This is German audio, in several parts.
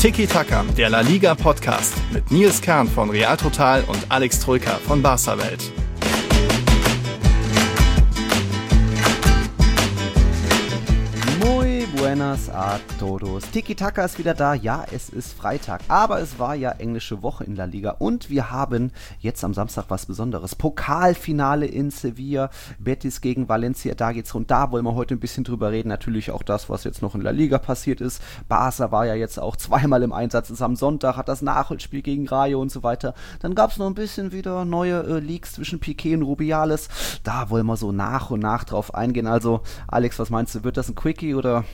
Tiki Taka, der La Liga Podcast mit Nils Kern von Real Total und Alex Troika von Barca Welt. Buenas a todos. Tiki Taka ist wieder da. Ja, es ist Freitag, aber es war ja englische Woche in La Liga und wir haben jetzt am Samstag was Besonderes. Pokalfinale in Sevilla, Betis gegen Valencia, da geht's rund. Da wollen wir heute ein bisschen drüber reden. Natürlich auch das, was jetzt noch in La Liga passiert ist. Barca war ja jetzt auch zweimal im Einsatz, ist am Sonntag, hat das Nachholspiel gegen Rayo und so weiter. Dann gab's noch ein bisschen wieder neue Leaks zwischen Piqué und Rubiales. Da wollen wir so nach und nach drauf eingehen. Also, Alex, was meinst du, wird das ein Quickie oder...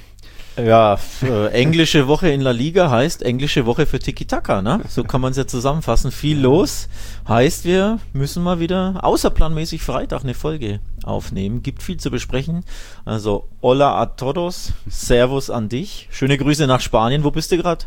Ja, englische Woche in La Liga heißt englische Woche für Tiki Taka, ne? So kann man es ja zusammenfassen. Viel los heißt, wir müssen mal wieder außerplanmäßig Freitag eine Folge aufnehmen. Gibt viel zu besprechen. Also, hola a todos, servus an dich. Schöne Grüße nach Spanien. Wo bist du gerade?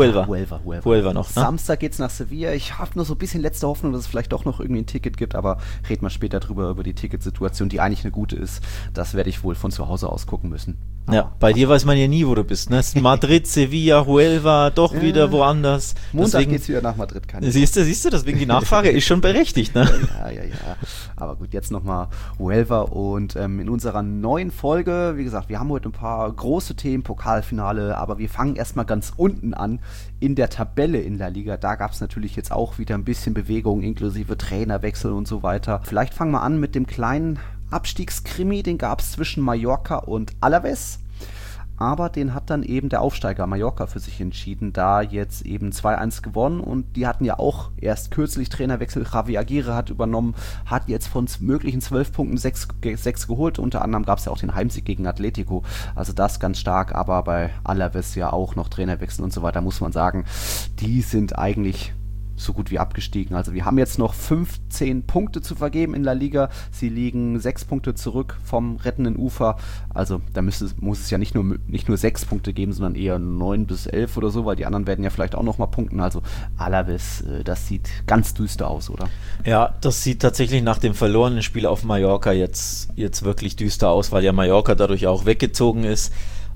Huelva noch, ne? Samstag geht's nach Sevilla. Ich habe nur so ein bisschen letzte Hoffnung, dass es vielleicht doch noch irgendwie ein Ticket gibt, aber reden wir später drüber, über die Ticketsituation, die eigentlich eine gute ist. Das werde ich wohl von zu Hause aus gucken müssen. Ja, bei dir weiß man ja nie, wo du bist, ne? Madrid, Sevilla, Huelva, doch wieder woanders. Montag deswegen geht's wieder nach Madrid. Siehst du, deswegen die Nachfrage ist schon berechtigt, ne? Ja. Aber gut, jetzt nochmal Huelva und in unserer neuen Folge, wie gesagt, wir haben heute ein paar große Themen, Pokalfinale, aber wir fangen erstmal ganz unten an, in der Tabelle in La Liga. Da gab es natürlich jetzt auch wieder ein bisschen Bewegung, inklusive Trainerwechsel und so weiter. Vielleicht fangen wir an mit dem kleinen Abstiegskrimi, den gab es zwischen Mallorca und Alavés. Aber den hat dann eben der Aufsteiger Mallorca für sich entschieden, da jetzt eben 2-1 gewonnen und die hatten ja auch erst kürzlich Trainerwechsel. Javi Aguirre hat übernommen, hat jetzt von möglichen 12 Punkten 6 geholt. Unter anderem gab es ja auch den Heimsieg gegen Atletico, also das ganz stark, aber bei Alavés ja auch noch Trainerwechsel und so weiter, muss man sagen, die sind eigentlich so gut wie abgestiegen. Also wir haben jetzt noch 15 Punkte zu vergeben in La Liga. Sie liegen 6 Punkte zurück vom rettenden Ufer. Also da muss es ja nicht nur 6 Punkte geben, sondern eher 9 bis 11 oder so, weil die anderen werden ja vielleicht auch nochmal punkten. Also Alavés, das sieht ganz düster aus, oder? Ja, das sieht tatsächlich nach dem verlorenen Spiel auf Mallorca jetzt wirklich düster aus, weil ja Mallorca dadurch auch weggezogen ist.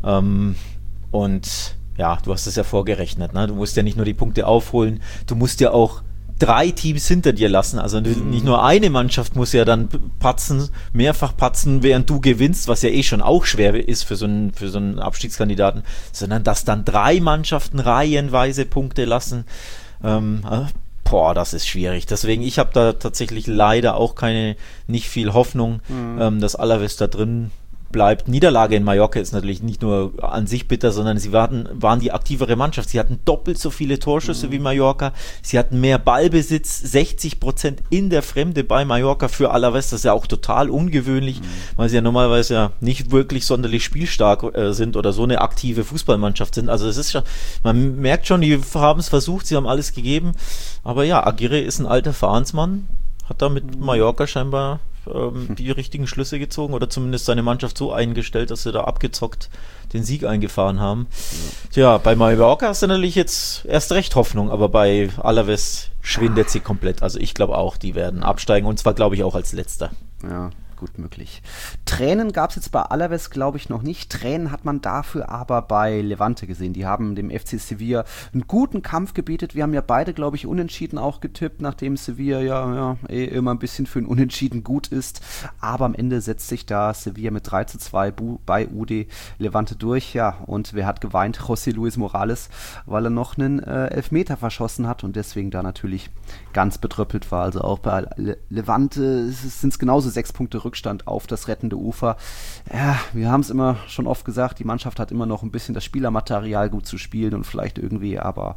Und ja, du hast es ja vorgerechnet, ne? Du musst ja nicht nur die Punkte aufholen, du musst ja auch 3 Teams hinter dir lassen. Also nicht nur eine Mannschaft muss ja dann mehrfach patzen, während du gewinnst, was ja eh schon auch schwer ist für so einen Abstiegskandidaten, sondern dass dann 3 Mannschaften reihenweise Punkte lassen. Das ist schwierig. Deswegen, ich habe da tatsächlich leider auch nicht viel Hoffnung, dass Alavés da drin bleibt. Niederlage in Mallorca ist natürlich nicht nur an sich bitter, sondern sie waren die aktivere Mannschaft. Sie hatten doppelt so viele Torschüsse wie Mallorca. Sie hatten mehr Ballbesitz, 60% in der Fremde bei Mallorca für Alavés. Das ist ja auch total ungewöhnlich, weil sie ja normalerweise ja nicht wirklich sonderlich spielstark sind oder so eine aktive Fußballmannschaft sind. Also es ist schon, man merkt schon, die haben es versucht, sie haben alles gegeben. Aber ja, Aguirre ist ein alter Vereinsmann, hat da mit Mallorca scheinbar die richtigen Schlüsse gezogen oder zumindest seine Mannschaft so eingestellt, dass sie da abgezockt den Sieg eingefahren haben. Tja, bei Mallorca hast du natürlich jetzt erst recht Hoffnung, aber bei Alavés schwindet sie komplett. Also ich glaube auch, die werden absteigen und zwar glaube ich auch als Letzter. Ja, gut möglich. Tränen gab es jetzt bei Alavés, glaube ich, noch nicht. Tränen hat man dafür aber bei Levante gesehen. Die haben dem FC Sevilla einen guten Kampf gebietet. Wir haben ja beide, glaube ich, unentschieden auch getippt, nachdem Sevilla ja immer ein bisschen für ein Unentschieden gut ist. Aber am Ende setzt sich da Sevilla mit 3-2 bei UD Levante durch. Ja, und wer hat geweint? José Luis Morales, weil er noch einen Elfmeter verschossen hat und deswegen da natürlich ganz betröppelt war. Also auch bei Levante sind es genauso 6 Punkte Rückstand auf das rettende Ufer. Ja, wir haben es immer schon oft gesagt, die Mannschaft hat immer noch ein bisschen das Spielermaterial gut zu spielen und vielleicht irgendwie, aber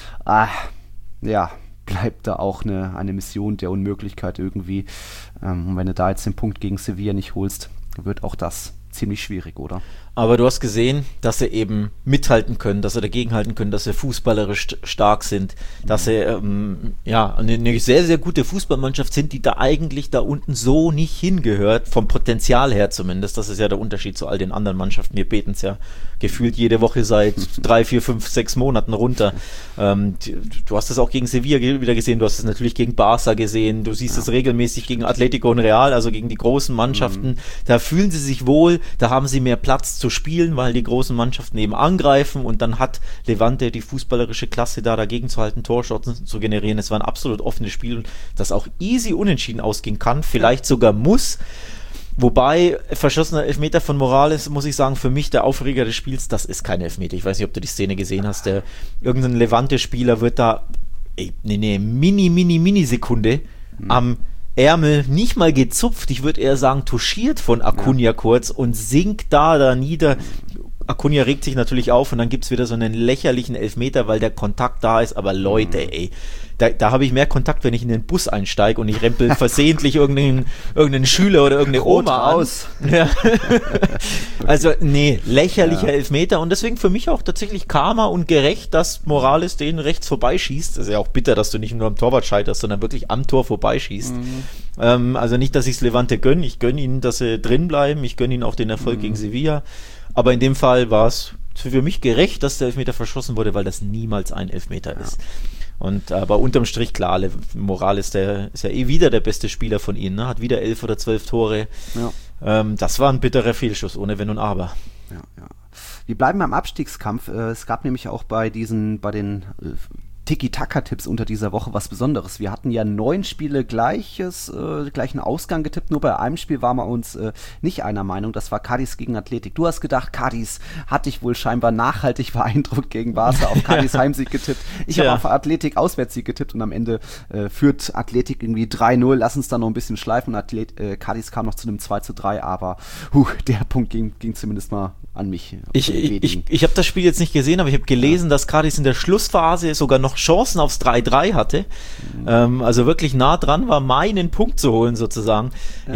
bleibt da auch eine Mission der Unmöglichkeit irgendwie. Und wenn du da jetzt den Punkt gegen Sevilla nicht holst, wird auch das ziemlich schwierig, oder? Aber du hast gesehen, dass sie eben mithalten können, dass sie dagegenhalten können, dass sie fußballerisch stark sind, dass sie eine sehr, sehr gute Fußballmannschaft sind, die da eigentlich da unten so nicht hingehört, vom Potenzial her zumindest. Das ist ja der Unterschied zu all den anderen Mannschaften. Wir beten es ja gefühlt jede Woche seit 3, 4, 5, 6 Monaten runter. Du hast es auch gegen Sevilla wieder gesehen, du hast es natürlich gegen Barca gesehen, du siehst es regelmäßig gegen Atletico und Real, also gegen die großen Mannschaften. Da fühlen sie sich wohl, da haben sie mehr Platz zu spielen, weil die großen Mannschaften eben angreifen und dann hat Levante die fußballerische Klasse da dagegen zu halten, Torchancen zu generieren. Es war ein absolut offenes Spiel, das auch easy unentschieden ausgehen kann, vielleicht sogar muss. Wobei, verschossener Elfmeter von Morales, muss ich sagen, für mich der Aufreger des Spiels, das ist kein Elfmeter. Ich weiß nicht, ob du die Szene gesehen hast. Irgendein Levante-Spieler wird da eine Mini-Sekunde am Ärmel nicht mal gezupft, ich würde eher sagen touchiert von Acuna kurz und sinkt da nieder. Acuna regt sich natürlich auf und dann gibt es wieder so einen lächerlichen Elfmeter, weil der Kontakt da ist, aber Leute, da habe ich mehr Kontakt, wenn ich in den Bus einsteige und ich rempel versehentlich irgendeinen Schüler oder irgendeine Oma aus. Ja. Also, lächerlicher Elfmeter und deswegen für mich auch tatsächlich Karma und gerecht, dass Morales den rechts vorbeischießt. Das ist ja auch bitter, dass du nicht nur am Torwart scheiterst, sondern wirklich am Tor vorbeischießt. Also nicht, dass ich es Levante gönne, ich gönne ihnen, dass sie drin bleiben, ich gönne ihnen auch den Erfolg gegen Sevilla, aber in dem Fall war es für mich gerecht, dass der Elfmeter verschossen wurde, weil das niemals ein Elfmeter ist. Und aber unterm Strich klar, Morales, der ist ja wieder der beste Spieler von ihnen, ne? Hat wieder 11 oder 12 Tore. Ja. Das war ein bitterer Fehlschuss, ohne Wenn und Aber. Ja. Wir bleiben beim Abstiegskampf. Es gab nämlich auch bei den Tiki-Taka-Tipps unter dieser Woche was Besonderes. Wir hatten ja 9 Spiele gleichen Ausgang getippt, nur bei einem Spiel waren wir uns nicht einer Meinung, das war Cádiz gegen Athletic. Du hast gedacht, Cádiz hat dich wohl scheinbar nachhaltig beeindruckt gegen Barca, auf Cádiz Heimsieg getippt. Ich habe auf Athletic Auswärtssieg getippt und am Ende führt Athletic irgendwie 3-0, lass uns da noch ein bisschen schleifen. Cádiz kam noch zu einem 2-3, aber der Punkt ging zumindest mal an mich. Ich habe das Spiel jetzt nicht gesehen, aber ich habe gelesen, dass Cádiz in der Schlussphase sogar noch Chancen aufs 3-3 hatte. Also wirklich nah dran war, meinen Punkt zu holen sozusagen.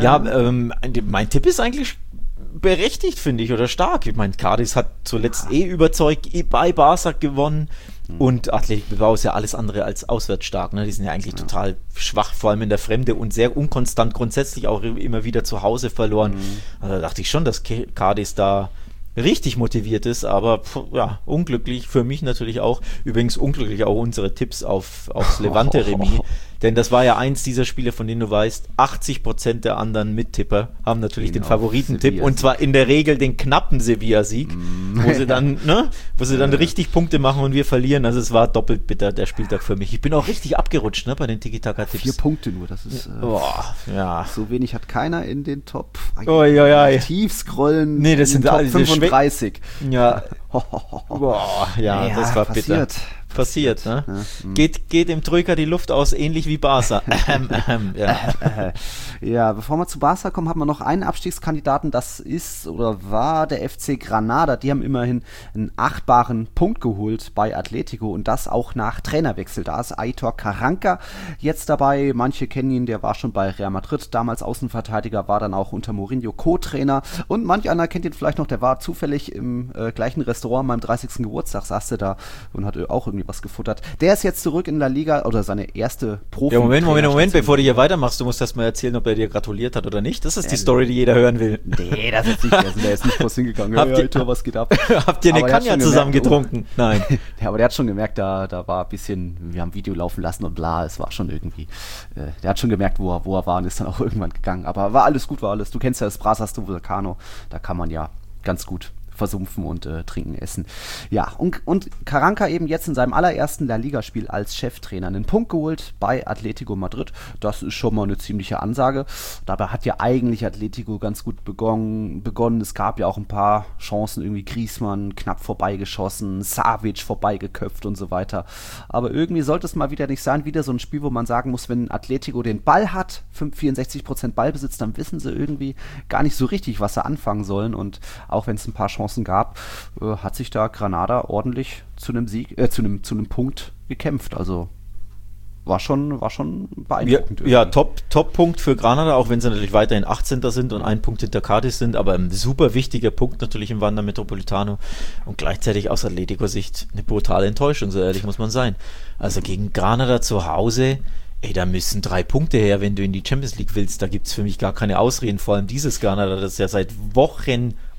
Mein Tipp ist eigentlich berechtigt, finde ich, oder stark. Ich meine, Cádiz hat zuletzt überzeugt, bei Barca gewonnen und Athletic Bilbao ist ja alles andere als auswärts stark. Ne? Die sind ja eigentlich total schwach, vor allem in der Fremde und sehr unkonstant, grundsätzlich auch immer wieder zu Hause verloren. Also da dachte ich schon, dass Cádiz da richtig motiviert ist, aber unglücklich für mich natürlich auch. Übrigens unglücklich auch unsere Tipps aufs Levante-Remis, denn das war ja eins dieser Spiele, von denen du weißt, 80% der anderen Mittipper haben natürlich den Favoritentipp und zwar in der Regel den knappen Sevilla-Sieg, wo sie dann richtig Punkte machen und wir verlieren. Also es war doppelt bitter, der Spieltag für mich. Ich bin auch richtig abgerutscht bei den Tiki-Taka-Tipps. 4 Punkte nur, das ist so wenig hat keiner in den Top. Tief scrollen. Nee, das sind Top alle 35. Ja. Das war bitter. Passiert, ne? Geht dem Troika die Luft aus, ähnlich wie Barca. Bevor wir zu Barca kommen, haben wir noch einen Abstiegskandidaten, das ist oder war der FC Granada. Die haben immerhin einen achtbaren Punkt geholt bei Atletico und das auch nach Trainerwechsel. Da ist Aitor Karanka jetzt dabei. Manche kennen ihn, der war schon bei Real Madrid, damals Außenverteidiger, war dann auch unter Mourinho Co-Trainer und manch einer kennt ihn vielleicht noch, der war zufällig im gleichen Restaurant an meinem 30. Geburtstag, saß der da und hat auch irgendwie was gefuttert. Der ist jetzt zurück in La Liga oder seine erste Profi. Ja, Moment, bevor du hier weitermachst, du musst erst mal erzählen, ob er dir gratuliert hat oder nicht. Das ist die Story, die jeder hören will. Nee, das ist nicht, der ist nicht groß hingegangen. Was geht ab? Habt ihr eine Kanja zusammen getrunken? Nein. Ja, aber der hat schon gemerkt, da war ein bisschen, wir haben Video laufen lassen und bla, es war schon irgendwie, der hat schon gemerkt, wo er war und ist dann auch irgendwann gegangen. Aber war alles gut, du kennst ja das Brasas do Vulcano, da kann man ja ganz gut versumpfen und trinken, essen. Ja, und Karanka eben jetzt in seinem allerersten La Liga-Spiel als Cheftrainer einen Punkt geholt bei Atletico Madrid. Das ist schon mal eine ziemliche Ansage. Dabei hat ja eigentlich Atletico ganz gut begonnen. Es gab ja auch ein paar Chancen, irgendwie Griezmann knapp vorbeigeschossen, Savic vorbeigeköpft und so weiter. Aber irgendwie sollte es mal wieder nicht sein, wieder so ein Spiel, wo man sagen muss, wenn Atletico den Ball hat, 64% Ballbesitz, dann wissen sie irgendwie gar nicht so richtig, was sie anfangen sollen. Und auch wenn es ein paar Chancen gab, hat sich da Granada ordentlich zu einem Sieg, zu einem Punkt gekämpft. Also war schon beeindruckend. Ja, Top-Punkt für Granada, auch wenn sie natürlich weiterhin 18. sind und ein Punkt hinter Cádiz sind, aber ein super wichtiger Punkt natürlich im Wanda Metropolitano und gleichzeitig aus Atletico-Sicht eine brutale Enttäuschung, so ehrlich muss man sein. Also gegen Granada zu Hause, da müssen 3 Punkte her, wenn du in die Champions League willst. Da gibt es für mich gar keine Ausreden, vor allem dieses Granada, das ja seit Wochen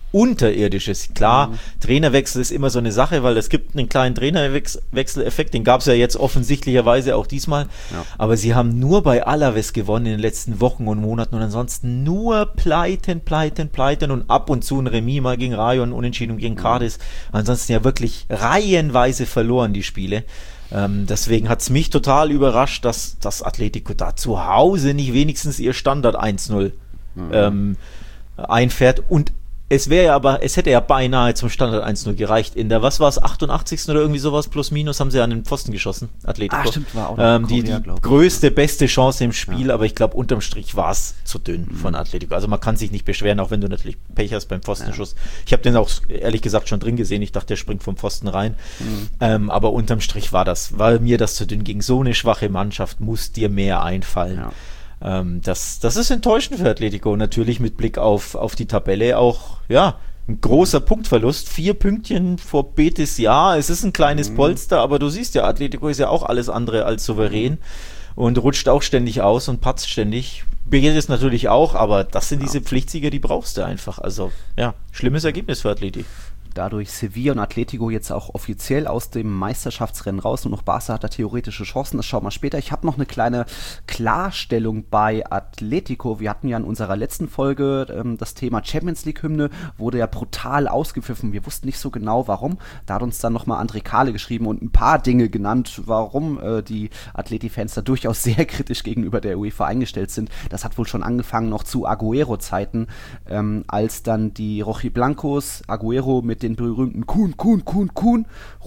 Unterirdisches. Klar, Trainerwechsel ist immer so eine Sache, weil es gibt einen kleinen Trainerwechseleffekt, den gab es ja jetzt offensichtlicherweise auch diesmal, aber sie haben nur bei Alaves gewonnen in den letzten Wochen und Monaten und ansonsten nur Pleiten und ab und zu ein Remis mal gegen Rayo und Unentschieden gegen Cadiz. Ansonsten ja wirklich reihenweise verloren die Spiele. Deswegen hat es mich total überrascht, dass das Atletico da zu Hause nicht wenigstens ihr Standard 1-0 einfährt und es hätte ja beinahe zum Standard 1-0 gereicht. In der, was war es, 88. oder irgendwie sowas, plus minus, haben sie an den Pfosten geschossen, Atletico. Stimmt, war auch noch die größte, beste Chance im Spiel, aber ich glaube, unterm Strich war es zu dünn von Atletico. Also man kann sich nicht beschweren, auch wenn du natürlich Pech hast beim Pfostenschuss. Ich habe den auch, ehrlich gesagt, schon drin gesehen. Ich dachte, der springt vom Pfosten rein. Aber unterm Strich war mir das zu dünn. Gegen so eine schwache Mannschaft muss dir mehr einfallen. Ja. Das ist enttäuschend für Atletico. Natürlich mit Blick auf die Tabelle auch, ein großer Punktverlust. 4 Pünktchen vor Betis, es ist ein kleines Polster, aber du siehst ja, Atletico ist ja auch alles andere als souverän und rutscht auch ständig aus und patzt ständig. Betis natürlich auch, aber das sind diese Pflichtsieger, die brauchst du einfach. Also, schlimmes Ergebnis für Atletico. Dadurch Sevilla und Atletico jetzt auch offiziell aus dem Meisterschaftsrennen raus. Nur noch Barca hat da theoretische Chancen, das schauen wir später. Ich habe noch eine kleine Klarstellung bei Atletico. Wir hatten ja in unserer letzten Folge das Thema Champions League-Hymne, wurde ja brutal ausgepfiffen. Wir wussten nicht so genau, warum. Da hat uns dann nochmal André Kahle geschrieben und ein paar Dinge genannt, warum die Atleti-Fans da durchaus sehr kritisch gegenüber der UEFA eingestellt sind. Das hat wohl schon angefangen noch zu Agüero-Zeiten, als dann die Rojiblancos Agüero mit den berühmten Kun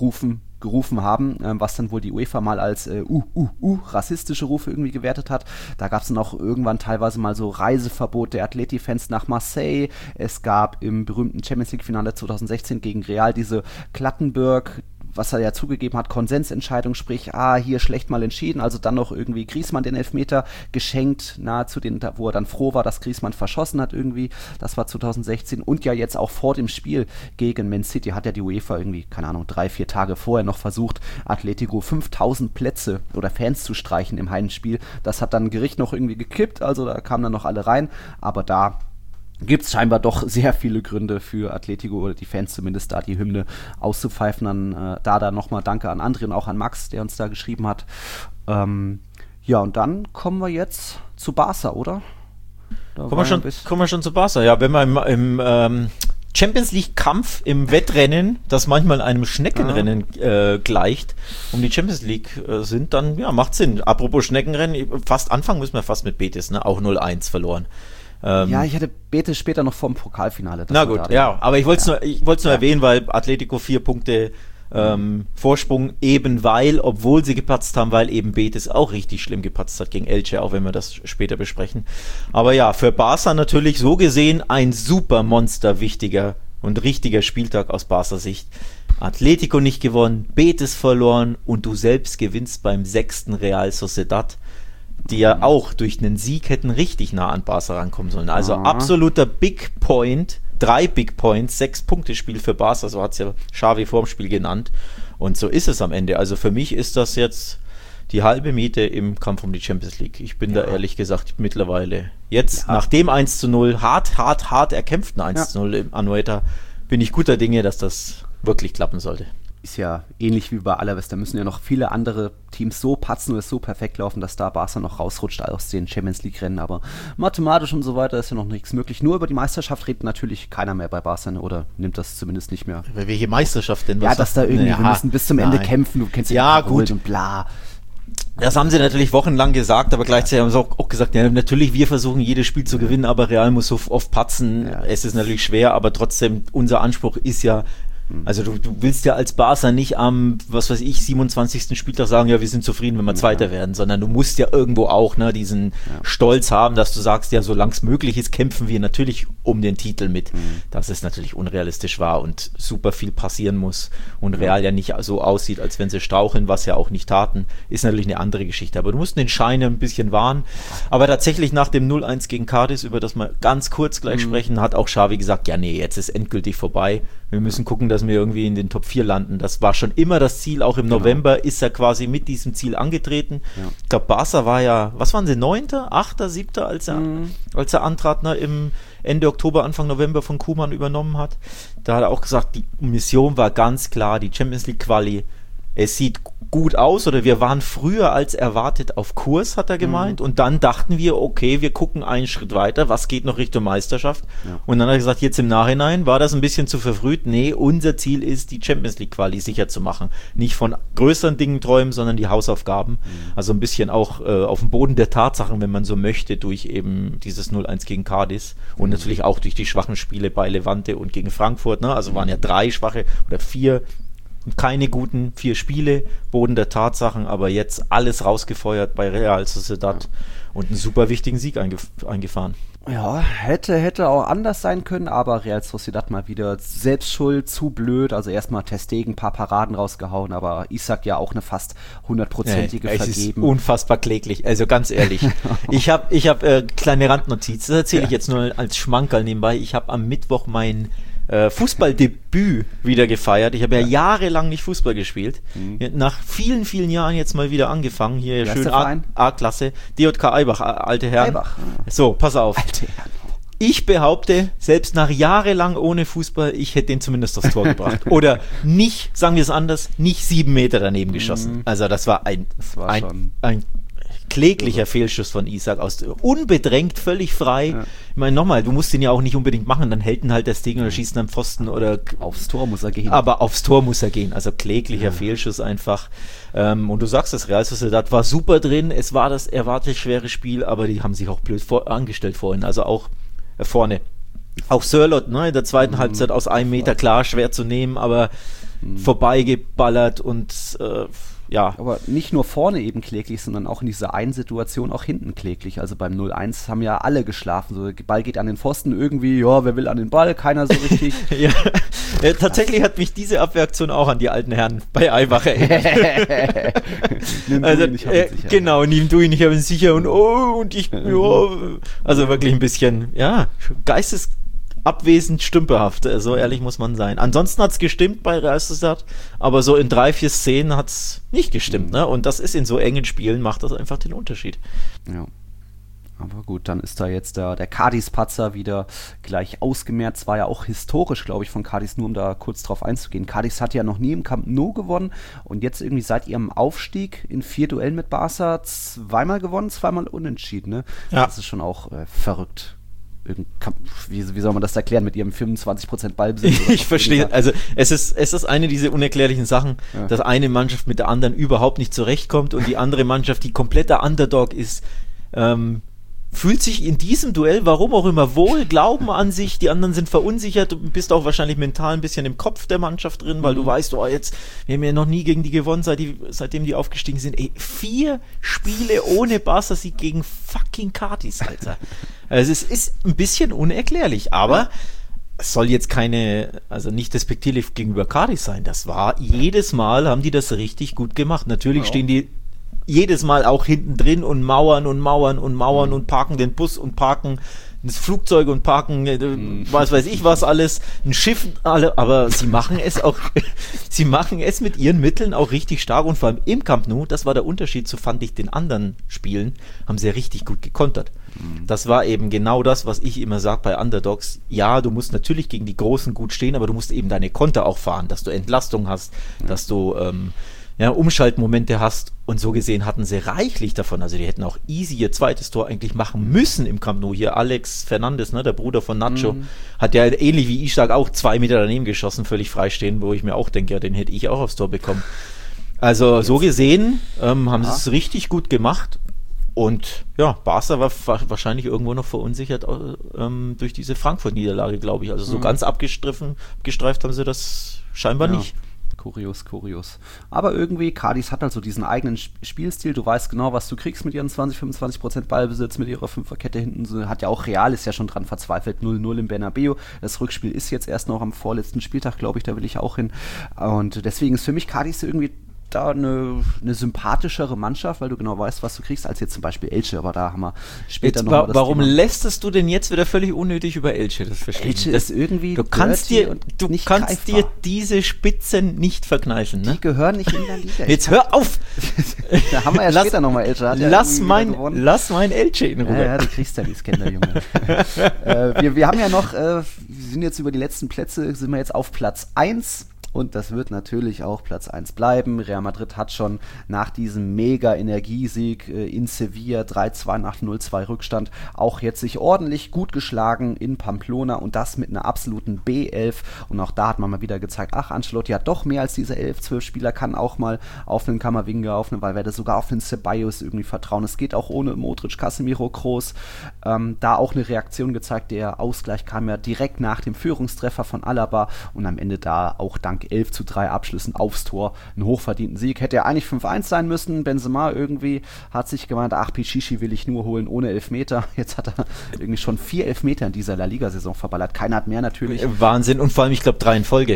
gerufen haben, was dann wohl die UEFA mal als rassistische Rufe irgendwie gewertet hat. Da gab es dann auch irgendwann teilweise mal so Reiseverbot der Atleti-Fans nach Marseille. Es gab im berühmten Champions League-Finale 2016 gegen Real diese Klattenberg, was er ja zugegeben hat, Konsensentscheidung, sprich, hier schlecht mal entschieden, also dann noch irgendwie Griezmann den Elfmeter geschenkt, nahezu wo er dann froh war, dass Griezmann verschossen hat irgendwie, das war 2016 und ja jetzt auch vor dem Spiel gegen Man City hat ja die UEFA irgendwie, keine Ahnung, 3-4 Tage vorher noch versucht, Atletico 5000 Plätze oder Fans zu streichen im Heimspiel, das hat dann Gericht noch irgendwie gekippt, also da kamen dann noch alle rein, aber da gibt es scheinbar doch sehr viele Gründe für Atletico oder die Fans zumindest da die Hymne auszupfeifen. Dann nochmal Danke an André und auch an Max, der uns da geschrieben hat. Und dann kommen wir jetzt zu Barca, oder? Kommen wir schon zu Barca. Ja, wenn wir im Champions League Kampf im Wettrennen, das manchmal einem Schneckenrennen gleicht, um die Champions League sind, dann macht Sinn. Apropos Schneckenrennen, anfangen müssen wir fast mit Betis, ne? Auch 0-1 verloren. Ich hatte Betis später noch vorm Pokalfinale. Na gut, aber ich wollte es nur erwähnen, weil Atletico 4 Punkte Vorsprung, obwohl sie gepatzt haben, weil eben Betis auch richtig schlimm gepatzt hat gegen Elche, auch wenn wir das später besprechen. Aber für Barca natürlich so gesehen ein super Monster wichtiger und richtiger Spieltag aus Barca Sicht. Atletico nicht gewonnen, Betis verloren und du selbst gewinnst beim 6. Real Sociedad, die ja auch durch einen Sieg hätten richtig nah an Barca rankommen sollen. Also absoluter Big Point, 3 Big Points, 6-Punkte-Spiel für Barca, so hat es ja Xavi vorm Spiel genannt. Und so ist es am Ende. Also für mich ist das jetzt die halbe Miete im Kampf um die Champions League. Ich bin da ehrlich gesagt mittlerweile jetzt nach dem 1-0, hart erkämpften 1-0 im Anoeta, bin ich guter Dinge, dass das wirklich klappen sollte. Ist ja ähnlich wie bei Alaves, da müssen ja noch viele andere Teams so patzen oder so perfekt laufen, dass da Barca noch rausrutscht aus den Champions League Rennen, aber mathematisch und so weiter ist ja noch nichts möglich. Nur über die Meisterschaft redet natürlich keiner mehr bei Barca oder nimmt das zumindest nicht mehr. Über welche Meisterschaft denn? Dass da irgendwie, wir müssen bis zum Ende kämpfen, du kennst ja gut und bla. Das haben sie natürlich wochenlang gesagt, aber gleichzeitig haben sie auch gesagt, natürlich, wir versuchen jedes Spiel zu gewinnen, aber Real muss so oft patzen. Es ist natürlich schwer, aber trotzdem, unser Anspruch ist ja, also du willst ja als Barca nicht am, 27. Spieltag sagen, wir sind zufrieden, wenn wir Zweiter werden, sondern du musst ja irgendwo auch diesen Stolz haben, dass du sagst, solange es möglich ist, kämpfen wir natürlich um den Titel mit. Dass es natürlich unrealistisch war und super viel passieren muss und Real ja nicht so aussieht, als wenn sie straucheln, was ja auch nicht taten, ist natürlich eine andere Geschichte. Aber du musst den Schein ein bisschen wahren. Aber tatsächlich nach dem 0-1 gegen Cadiz, über das wir ganz kurz gleich sprechen, hat auch Xavi gesagt, jetzt ist endgültig vorbei. Wir müssen gucken, dass wir irgendwie in den Top 4 landen. Das war schon immer das Ziel. Auch im November ist er quasi mit diesem Ziel angetreten. Ja. Ich glaube, Barca war was waren sie, 9., 8., 7., als er antrat im Ende Oktober, Anfang November von Koeman übernommen hat. Da hat er auch gesagt, die Mission war ganz klar, die Champions League Quali. Es sieht gut aus oder wir waren früher als erwartet auf Kurs, hat er gemeint. Und dann dachten wir, okay, wir gucken einen Schritt weiter, was geht noch Richtung Meisterschaft? Ja. Und dann hat er gesagt, jetzt im Nachhinein war das ein bisschen zu verfrüht. Nee, unser Ziel ist, die Champions League Quali sicher zu machen. Nicht von größeren Dingen träumen, sondern die Hausaufgaben. Also ein bisschen auch auf dem Boden der Tatsachen, wenn man so möchte, durch eben dieses 0-1 gegen Cadiz und natürlich auch durch die schwachen Spiele bei Levante und gegen Frankfurt. Ne? Also waren ja 3 schwache oder 4 keine guten 4 Spiele, Boden der Tatsachen, aber jetzt alles rausgefeuert bei Real Sociedad und einen super wichtigen Sieg eingefahren. Ja, hätte auch anders sein können, aber Real Sociedad mal wieder selbst schuld, zu blöd. Also erstmal Ter Stegen, ein paar Paraden rausgehauen, aber Isak ja auch eine fast 100%ige vergeben. Es ist unfassbar kläglich, also ganz ehrlich. Ich hab kleine Randnotiz, das erzähle ich jetzt nur als Schmankerl nebenbei. Ich habe am Mittwoch mein Fußballdebüt wieder gefeiert. Ich habe ja jahrelang nicht Fußball gespielt. Nach vielen, vielen Jahren jetzt mal wieder angefangen. Hier schön A-Klasse. DJK Eibach, alte Herren. Eibach. So, pass auf. Alte Herren. Ich behaupte, selbst nach jahrelang ohne Fußball, ich hätte den zumindest aufs Tor gebracht. Oder nicht, sagen wir es anders, nicht 7 Meter daneben geschossen. Also das war ein kläglicher Fehlschuss von Isak, unbedrängt, völlig frei. Ja. Ich meine, nochmal, du musst ihn ja auch nicht unbedingt machen, dann hält ihn halt der Stegen oder schießt ihn am Pfosten oder aufs Tor muss er gehen. Aber aufs Tor muss er gehen, also kläglicher Fehlschuss einfach. Und du sagst, das Real Sociedad war super drin, es war das erwartet schwere Spiel, aber die haben sich auch blöd angestellt vorhin, also auch vorne. Auch Sörloth, ne, in der zweiten Halbzeit aus 1 Meter, klar, schwer zu nehmen, aber vorbeigeballert und ja. Aber nicht nur vorne eben kläglich, sondern auch in dieser einen Situation auch hinten kläglich. Also beim 0-1 haben ja alle geschlafen. So, der Ball geht an den Pfosten irgendwie, ja, wer will an den Ball? Keiner so richtig. Tatsächlich hat mich diese Abwehraktion auch an die alten Herren bei Eibach erinnert. Genau, nimm du ihn, ich habe ihn sicher und ich, also wirklich ein bisschen, abwesend stümperhaft, so ehrlich muss man sein. Ansonsten hat es gestimmt bei Real Sociedad, aber so in 3, 4 Szenen hat es nicht gestimmt, ne? Und das ist in so engen Spielen, macht das einfach den Unterschied. Ja. Aber gut, dann ist da jetzt der Cadiz-Patzer wieder gleich ausgemerzt. Es war ja auch historisch, glaube ich, von Cadiz, nur um da kurz drauf einzugehen. Cadiz hat ja noch nie im Camp Nou gewonnen und jetzt irgendwie seit ihrem Aufstieg in 4 Duellen mit Barca 2-mal gewonnen, 2-mal unentschieden, ne? Ja. Das ist schon auch verrückt. Wie soll man das erklären mit ihrem 25% Ballbesitz? Ich verstehe, also es ist eine dieser unerklärlichen Sachen, dass eine Mannschaft mit der anderen überhaupt nicht zurechtkommt und die andere Mannschaft, die kompletter Underdog ist, fühlt sich in diesem Duell, warum auch immer, wohl, glauben an sich, die anderen sind verunsichert, du bist auch wahrscheinlich mental ein bisschen im Kopf der Mannschaft drin, weil du weißt, wir haben ja noch nie gegen die gewonnen, seitdem die aufgestiegen sind. 4 Spiele ohne Barca-Sieg gegen fucking Cadiz, Alter. Also es ist ein bisschen unerklärlich, aber es soll jetzt nicht despektierlich gegenüber Cadiz sein, das war, jedes Mal haben die das richtig gut gemacht. Natürlich stehen die jedes Mal auch hinten drin und mauern und parken den Bus und parken das Flugzeug und parken was weiß ich was alles, ein Schiff, aber sie machen es mit ihren Mitteln auch richtig stark und vor allem im Camp Nou, das war der Unterschied zu, fand ich, den anderen Spielen, haben sie richtig gut gekontert. Das war eben genau das, was ich immer sage bei Underdogs. Ja, du musst natürlich gegen die Großen gut stehen, aber du musst eben deine Konter auch fahren, dass du Entlastung hast, dass du Umschaltmomente hast, und so gesehen hatten sie reichlich davon, also die hätten auch easy ihr zweites Tor eigentlich machen müssen im Camp Nou. Hier Alex Fernandes, ne, der Bruder von Nacho, hat ja ähnlich wie Ishak auch 2 Meter daneben geschossen, völlig freistehend, wo ich mir auch denke, ja, den hätte ich auch aufs Tor bekommen. Also so gesehen haben sie es richtig gut gemacht und ja, Barca war wahrscheinlich irgendwo noch verunsichert durch diese Frankfurt-Niederlage, glaube ich, also so ganz abgestreift haben sie das scheinbar nicht. Kurios. Aber irgendwie, Cadiz hat halt so diesen eigenen Spielstil. Du weißt genau, was du kriegst mit ihren 20-25% Ballbesitz, mit ihrer Fünferkette hinten. Hat ja auch Real, ist ja schon dran verzweifelt. 0-0 im Bernabeu. Das Rückspiel ist jetzt erst noch am vorletzten Spieltag, glaube ich. Da will ich auch hin. Und deswegen ist für mich Cadiz irgendwie da eine sympathischere Mannschaft, weil du genau weißt, was du kriegst, als jetzt zum Beispiel Elche, aber da haben wir später jetzt, noch warum lästest du denn jetzt wieder völlig unnötig über Elche? Das verstehe ich. Elche ist irgendwie du kannst dir diese Spitzen nicht verkneifen, ne? Die gehören nicht in der Liga. Jetzt hör auf! Da haben wir ja später nochmal Elche. Lass mein Elche in Ruhe. Ja, du kriegst ja dieses Kinderjunge. Wir haben ja noch, wir sind jetzt über die letzten Plätze, sind wir jetzt auf Platz 1. Und das wird natürlich auch Platz 1 bleiben. Real Madrid hat schon nach diesem Mega-Energiesieg in Sevilla 3-2 nach 0-2 Rückstand auch jetzt sich ordentlich gut geschlagen in Pamplona und das mit einer absoluten B11. Und auch da hat man mal wieder gezeigt, Ancelotti hat doch mehr als diese 11, 12 Spieler, kann auch mal auf einen Camavinga, auf einen Valverde, sogar auf einen Ceballos irgendwie vertrauen. Es geht auch ohne Modric, Casemiro, Kroos. Da auch eine Reaktion gezeigt. Der Ausgleich kam ja direkt nach dem Führungstreffer von Alaba und am Ende da auch dank 11-3 Abschlüssen aufs Tor einen hochverdienten Sieg. Hätte er eigentlich 5-1 sein müssen. Benzema irgendwie hat sich gemeint, Pichichi will ich nur holen ohne Elfmeter. Jetzt hat er irgendwie schon 4 Elfmeter in dieser La Liga-Saison verballert. Keiner hat mehr natürlich. Wahnsinn und vor allem, ich glaube, 3 in Folge.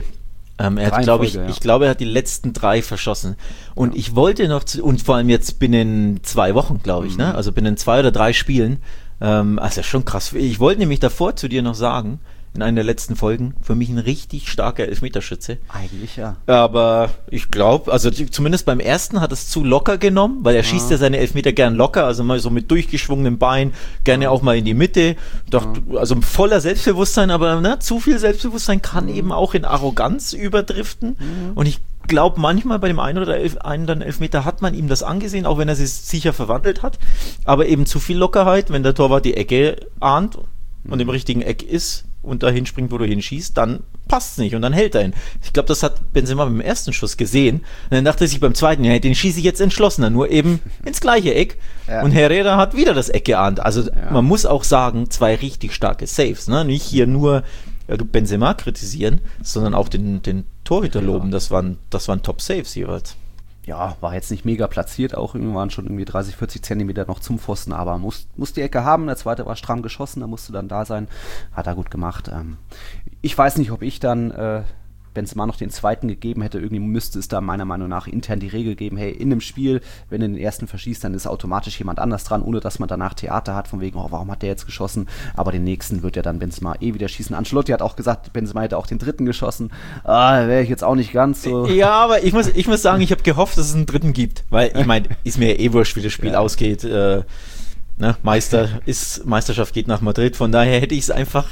Ich glaube, er hat die letzten 3 verschossen. Und ich wollte noch, und vor allem jetzt binnen 2 Wochen, glaube ich, ne? Also binnen 2 oder 3 Spielen. Also schon krass. Ich wollte nämlich davor zu dir noch sagen, in einer der letzten Folgen, für mich ein richtig starker Elfmeterschütze. Eigentlich ja. Aber ich glaube, also zumindest beim ersten hat es zu locker genommen, weil er schießt ja seine Elfmeter gern locker, also mal so mit durchgeschwungenem Bein, gerne auch mal in die Mitte. Doch, also voller Selbstbewusstsein, aber zu viel Selbstbewusstsein kann eben auch in Arroganz überdriften. Und ich glaube, manchmal bei dem einen oder anderen Elfmeter hat man ihm das angesehen, auch wenn er sich sicher verwandelt hat. Aber eben zu viel Lockerheit, wenn der Torwart die Ecke ahnt und im richtigen Eck ist und dahin springt, wo du hinschießt, dann passt es nicht und dann hält er ihn. Ich glaube, das hat Benzema beim ersten Schuss gesehen und dann dachte er sich beim zweiten, ja, den schieße ich jetzt entschlossener, nur eben ins gleiche Eck und Herrera hat wieder das Eck geahnt. Also man muss auch sagen, 2 richtig starke Saves, ne? Nicht hier nur Benzema kritisieren, sondern auch den Torhüter loben. Das waren Top-Saves jeweils. Ja, war jetzt nicht mega platziert, auch waren schon irgendwie 30, 40 Zentimeter noch zum Pfosten, aber muss die Ecke haben, der zweite war stramm geschossen, da musste dann da sein, hat er gut gemacht. Ich weiß nicht, ob ich dann Benzema noch den zweiten gegeben hätte, irgendwie müsste es da meiner Meinung nach intern die Regel geben, hey, in einem Spiel, wenn du den ersten verschießt, dann ist automatisch jemand anders dran, ohne dass man danach Theater hat, von wegen, warum hat der jetzt geschossen, aber den nächsten wird ja dann Benzema wieder schießen. Ancelotti hat auch gesagt, Benzema hätte auch den dritten geschossen, wäre ich jetzt auch nicht ganz so. Ja, aber ich muss sagen, ich habe gehofft, dass es einen dritten gibt, weil ich meine, ist mir wurscht, wie das Spiel ausgeht, Meisterschaft geht nach Madrid, von daher hätte ich es einfach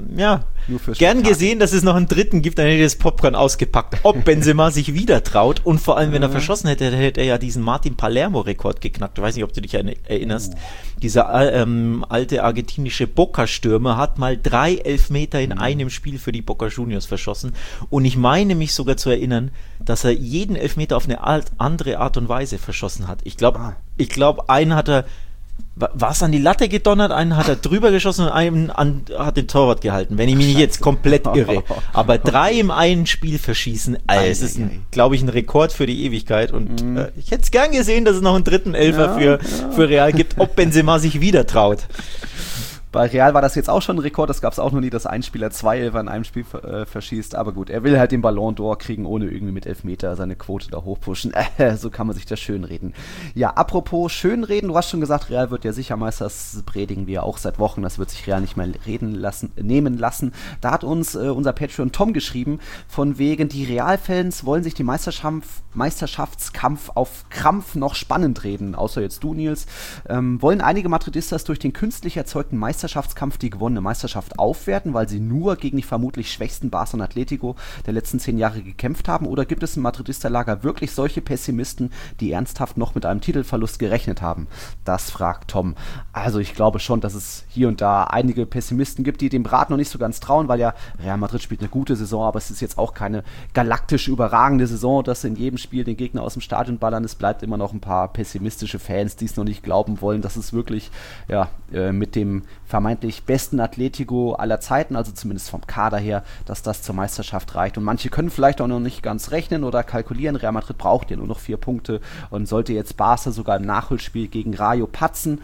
gern gesehen, dass es noch einen dritten gibt, dann hätte ich das Popcorn ausgepackt, ob Benzema sich wieder traut und vor allem, wenn er verschossen hätte, hätte er ja diesen Martin Palermo-Rekord geknackt. Ich weiß nicht, ob du dich erinnerst. Dieser alte argentinische Boca-Stürmer hat mal 3 Elfmeter in einem Spiel für die Boca Juniors verschossen und ich meine mich sogar zu erinnern, dass er jeden Elfmeter auf eine andere Art und Weise verschossen hat. Ich glaube, einen hat er war es an die Latte gedonnert, einen hat er drüber geschossen und einen hat den Torwart gehalten, wenn ich mich nicht jetzt komplett irre. Aber 3 im einen Spiel verschießen, es ist, glaube ich, ein Rekord für die Ewigkeit und ich hätte es gern gesehen, dass es noch einen dritten Elfer für Real gibt, ob Benzema sich wieder traut. Bei Real war das jetzt auch schon ein Rekord, das gab es auch noch nie, dass ein Spieler 2 Elfer in einem Spiel verschießt, aber gut, er will halt den Ballon d'Or kriegen, ohne irgendwie mit Elfmeter seine Quote da hochpushen, so kann man sich das schönreden. Ja, apropos schönreden, du hast schon gesagt, Real wird ja sicher Meister, das predigen wir auch seit Wochen, das wird sich Real nicht mehr nehmen lassen. Da hat uns unser Patreon Tom geschrieben, von wegen, die Real-Fans wollen sich den Meisterschaftskampf auf Krampf noch spannend reden, außer jetzt du, Nils. Wollen einige Madridistas durch den künstlich erzeugten Meisterschaftskampf die gewonnene Meisterschaft aufwerten, weil sie nur gegen die vermutlich schwächsten Barca und Atletico der letzten 10 Jahre gekämpft haben? Oder gibt es im Madridista-Lager wirklich solche Pessimisten, die ernsthaft noch mit einem Titelverlust gerechnet haben? Das fragt Tom. Also ich glaube schon, dass es hier und da einige Pessimisten gibt, die dem Rat noch nicht so ganz trauen, weil ja Real Madrid spielt eine gute Saison, aber es ist jetzt auch keine galaktisch überragende Saison, dass sie in jedem Spiel den Gegner aus dem Stadion ballern. Es bleibt immer noch ein paar pessimistische Fans, die es noch nicht glauben wollen, dass es wirklich mit dem vermeintlich besten Atletico aller Zeiten, also zumindest vom Kader her, dass das zur Meisterschaft reicht. Und manche können vielleicht auch noch nicht ganz rechnen oder kalkulieren. Real Madrid braucht ja nur noch 4 Punkte und sollte jetzt Barca sogar im Nachholspiel gegen Rayo patzen,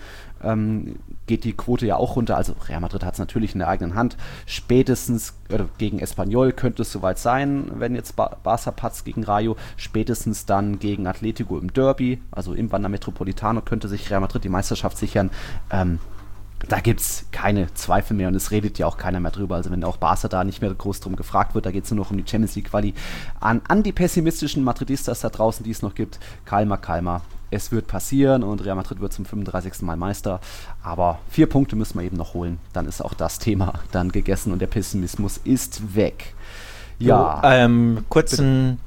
geht die Quote ja auch runter. Also Real Madrid hat es natürlich in der eigenen Hand. Spätestens gegen Espanyol könnte es soweit sein, wenn jetzt Barca patzt gegen Rayo. Spätestens dann gegen Atletico im Derby, also im Wanda Metropolitano, könnte sich Real Madrid die Meisterschaft sichern. Da gibt es keine Zweifel mehr und es redet ja auch keiner mehr drüber. Also wenn auch Barca da nicht mehr groß drum gefragt wird, da geht es nur noch um die Champions League Quali. An die pessimistischen Madridistas da draußen, die es noch gibt, kalma. Es wird passieren und Real Madrid wird zum 35. Mal Meister. Aber 4 Punkte müssen wir eben noch holen. Dann ist auch das Thema dann gegessen und der Pessimismus ist weg. Ja. Einen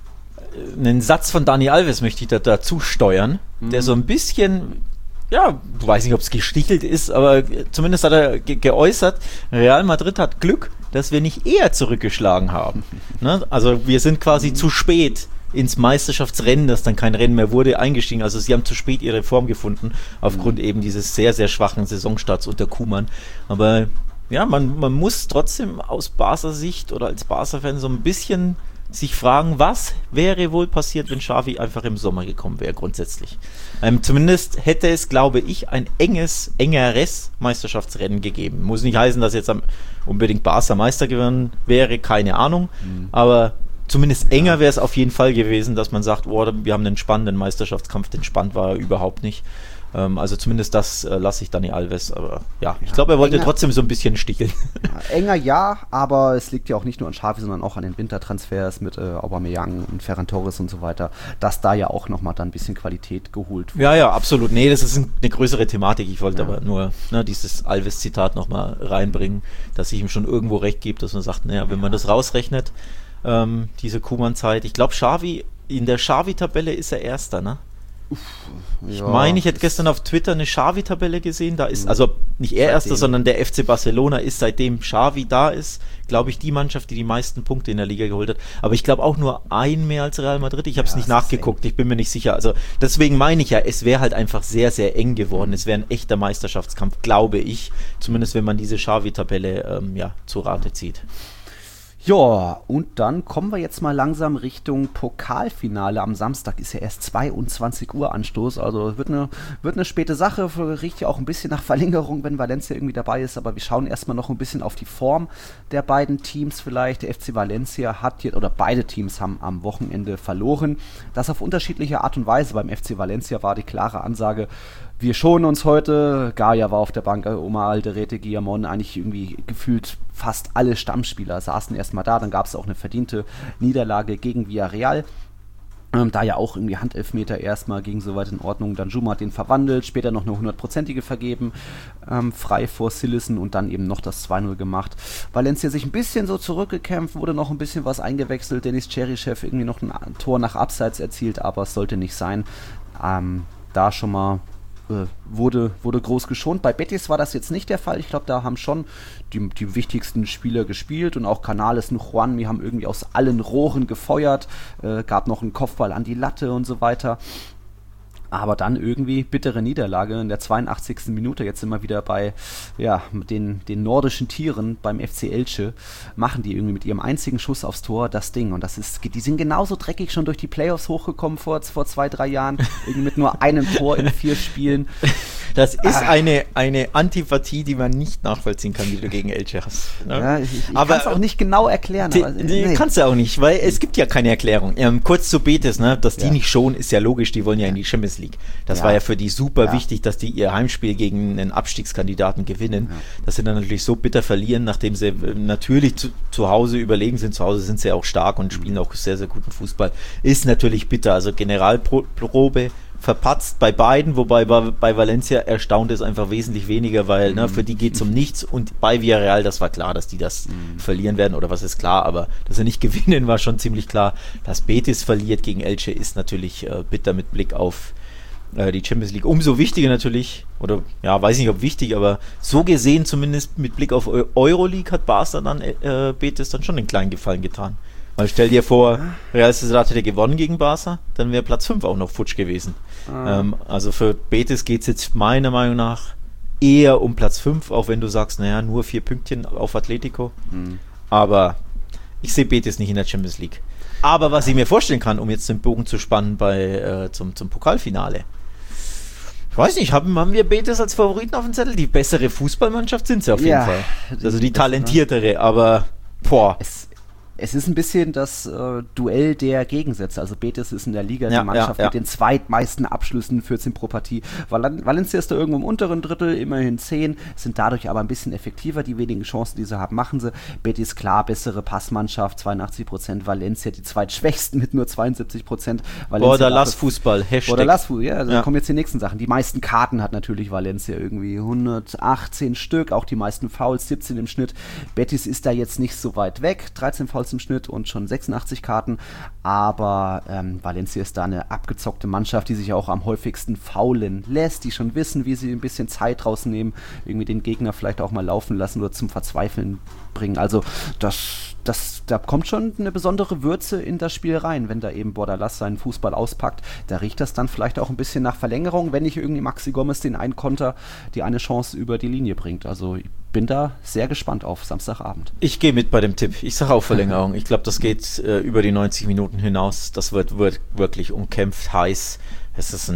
Satz von Dani Alves möchte ich dazu steuern, der so ein bisschen... Ja, ich weiß nicht, ob es gestichelt ist, aber zumindest hat er geäußert, Real Madrid hat Glück, dass wir nicht eher zurückgeschlagen haben. Ne? Also wir sind quasi zu spät ins Meisterschaftsrennen, das dann kein Rennen mehr wurde, eingestiegen. Also sie haben zu spät ihre Form gefunden, aufgrund eben dieses sehr, sehr schwachen Saisonstarts unter Koeman. Aber ja, man muss trotzdem aus Barca-Sicht oder als Barca-Fan so ein bisschen sich fragen, was wäre wohl passiert, wenn Xavi einfach im Sommer gekommen wäre, grundsätzlich. Zumindest hätte es, glaube ich, ein engeres Meisterschaftsrennen gegeben. Muss nicht heißen, dass jetzt unbedingt Barca Meister geworden wäre, keine Ahnung, aber zumindest enger wäre es auf jeden Fall gewesen, dass man sagt, oh, wir haben einen spannenden Meisterschaftskampf, den spannend war er überhaupt nicht. Also zumindest das lasse ich Dani Alves, aber ja, ich glaube, er wollte trotzdem so ein bisschen sticheln. Ja, enger ja, aber es liegt ja auch nicht nur an Xavi, sondern auch an den Wintertransfers mit Aubameyang und Ferran Torres und so weiter, dass da ja auch nochmal dann ein bisschen Qualität geholt wurde. Ja, absolut. Nee, das ist eine größere Thematik. Ich wollte aber nur dieses Alves-Zitat nochmal reinbringen, dass ich ihm schon irgendwo recht gebe, dass man sagt, naja, wenn man das rausrechnet, diese Koeman-Zeit, ich glaube, in der Xavi-Tabelle ist er Erster, ne? Ich meine, ich hätte gestern auf Twitter eine Xavi-Tabelle gesehen, da ist, also nicht er Erster, sondern der FC Barcelona ist, seitdem Xavi da ist, glaube ich, die Mannschaft, die meisten Punkte in der Liga geholt hat, aber ich glaube auch nur ein mehr als Real Madrid, ich habe es nicht nachgeguckt, ich bin mir nicht sicher, also deswegen meine ich ja, es wäre halt einfach sehr, sehr eng geworden, es wäre ein echter Meisterschaftskampf, glaube ich, zumindest wenn man diese Xavi-Tabelle zu Rate zieht. Ja, und dann kommen wir jetzt mal langsam Richtung Pokalfinale. Am Samstag ist ja erst 22 Uhr Anstoß, also wird eine späte Sache, riecht ja auch ein bisschen nach Verlängerung, wenn Valencia irgendwie dabei ist, aber wir schauen erstmal noch ein bisschen auf die Form der beiden Teams vielleicht. Der FC Valencia hat jetzt, oder beide Teams haben am Wochenende verloren. Das auf unterschiedliche Art und Weise. Beim FC Valencia war die klare Ansage, wir schonen uns heute. Gaia war auf der Bank, Omar Alderete, Guillamon, eigentlich irgendwie gefühlt fast alle Stammspieler saßen erstmal da. Dann gab es auch eine verdiente Niederlage gegen Villarreal. Da ja auch irgendwie Handelfmeter erstmal ging soweit in Ordnung. Danjuma hat den verwandelt, später noch eine 100%ige vergeben, frei vor Sillissen und dann eben noch das 2-0 gemacht. Valencia sich ein bisschen so zurückgekämpft, wurde noch ein bisschen was eingewechselt. Dennis Cheryshev irgendwie noch ein Tor nach Abseits erzielt, aber es sollte nicht sein. Da schon mal wurde groß geschont. Bei Betis war das jetzt nicht der Fall. Ich glaube, da haben schon die wichtigsten Spieler gespielt und auch Canales und Juanmi haben irgendwie aus allen Rohren gefeuert. Gab noch einen Kopfball an die Latte und so weiter. Aber dann irgendwie bittere Niederlage in der 82. Minute. Jetzt sind wir wieder bei den nordischen Tieren beim FC Elche. Machen die irgendwie mit ihrem einzigen Schuss aufs Tor das Ding. Und die sind genauso dreckig schon durch die Playoffs hochgekommen vor 2-3 Jahren. Irgendwie mit nur einem Tor in 4 Spielen. Das ist eine Antipathie, die man nicht nachvollziehen kann, die du gegen Elche hast. Ne? Ja, ich kann es auch nicht genau erklären. Kannst du auch nicht, weil es gibt ja keine Erklärung. Kurz zu Betis, ne? Dass die nicht schonen, ist ja logisch. Die wollen ja in die Champions League. Das war ja für die super wichtig, dass die ihr Heimspiel gegen einen Abstiegskandidaten gewinnen. Ja. Dass sie dann natürlich so bitter verlieren, nachdem sie natürlich zu Hause überlegen sind. Zu Hause sind sie auch stark und spielen auch sehr, sehr guten Fußball. Ist natürlich bitter. Also Generalprobe verpatzt bei beiden, wobei bei Valencia erstaunt es einfach wesentlich weniger, weil für die geht es um nichts und bei Villarreal, das war klar, dass die das verlieren werden, oder was ist klar, aber dass sie nicht gewinnen, war schon ziemlich klar. Dass Betis verliert gegen Elche ist natürlich bitter mit Blick auf die Champions League. Umso wichtiger natürlich, oder weiß nicht ob wichtig, aber so gesehen zumindest mit Blick auf Euroleague hat Barca dann Betis dann schon einen kleinen Gefallen getan. Weil stell dir vor, Real Sociedad hätte gewonnen gegen Barca, dann wäre Platz 5 auch noch futsch gewesen. Also für Betis geht es jetzt meiner Meinung nach eher um Platz 5, auch wenn du sagst, nur 4 Pünktchen auf Atletico. Aber ich sehe Betis nicht in der Champions League. Aber was ich mir vorstellen kann, um jetzt den Bogen zu spannen zum Pokalfinale. Ich weiß nicht, haben wir Betis als Favoriten auf dem Zettel? Die bessere Fußballmannschaft sind sie auf jeden Fall. Also die talentiertere, aber boah. Es ist ein bisschen das Duell der Gegensätze. Also Betis ist in der Liga die Mannschaft mit den zweitmeisten Abschlüssen, 14 pro Partie. Valencia ist da irgendwo im unteren Drittel, immerhin 10, sind dadurch aber ein bisschen effektiver. Die wenigen Chancen, die sie haben, machen sie. Betis, klar, bessere Passmannschaft, 82%. Valencia, die zweitschwächsten mit nur 72%. Borderlass-Fußball, Borderlass-Fußball, ja. Da kommen jetzt die nächsten Sachen. Die meisten Karten hat natürlich Valencia irgendwie 118 Stück, auch die meisten Fouls, 17 im Schnitt. Betis ist da jetzt nicht so weit weg, 13 Fouls im Schnitt und schon 86 Karten, aber Valencia ist da eine abgezockte Mannschaft, die sich auch am häufigsten faulen lässt, die schon wissen, wie sie ein bisschen Zeit rausnehmen, irgendwie den Gegner vielleicht auch mal laufen lassen oder zum Verzweifeln bringen. Also da kommt schon eine besondere Würze in das Spiel rein, wenn da eben Bordalas seinen Fußball auspackt. Da riecht das dann vielleicht auch ein bisschen nach Verlängerung, wenn nicht irgendwie Maxi Gomez den einen Konter, die eine Chance über die Linie bringt. Also ich bin da sehr gespannt auf Samstagabend. Ich gehe mit bei dem Tipp. Ich sage auch Verlängerung. Ich glaube, das geht über die 90 Minuten hinaus. Das wird wirklich umkämpft, heiß. Es ist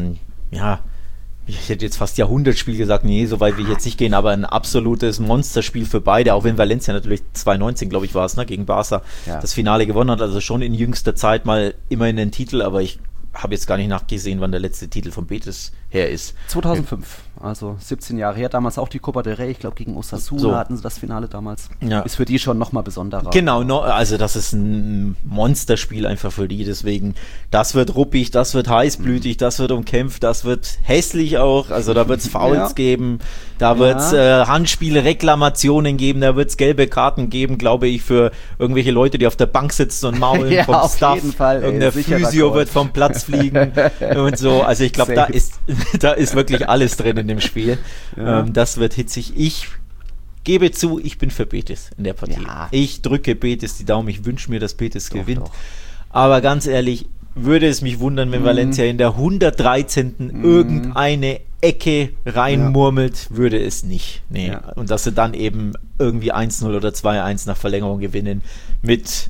ich hätte jetzt fast Jahrhundertspiel gesagt, nee, so weit will ich jetzt nicht gehen, aber ein absolutes Monsterspiel für beide, auch wenn Valencia natürlich 2019, glaube ich, war es, gegen Barca das Finale gewonnen hat, also schon in jüngster Zeit mal immerhin den Titel, aber ich habe jetzt gar nicht nachgesehen, wann der letzte Titel von Betis her ist. 2005, also 17 Jahre her, damals auch die Copa del Rey, ich glaube gegen Osasuna hatten sie das Finale damals. Ja. Ist für die schon nochmal besonderer. Genau, also das ist ein Monsterspiel einfach für die, deswegen, das wird ruppig, das wird heißblütig, das wird umkämpft, das wird hässlich auch, also da wird es Fouls geben, da wird es Handspiele, Reklamationen geben, da wird es gelbe Karten geben, glaube ich, für irgendwelche Leute, die auf der Bank sitzen und maulen vom auf Staff. Jeden Fall, irgendein Physio wird vom Platz fliegen und so, also ich glaube, da ist wirklich alles drin in dem Spiel. Ja. Das wird hitzig. Ich gebe zu, ich bin für Betis in der Partie. Ja. Ich drücke Betis die Daumen, ich wünsche mir, dass Betis gewinnt. Doch. Aber ganz ehrlich, würde es mich wundern, wenn Valencia in der 113. irgendeine Ecke reinmurmelt, würde es nicht. Nee. Ja. Und dass sie dann eben irgendwie 1-0 oder 2-1 nach Verlängerung gewinnen mit,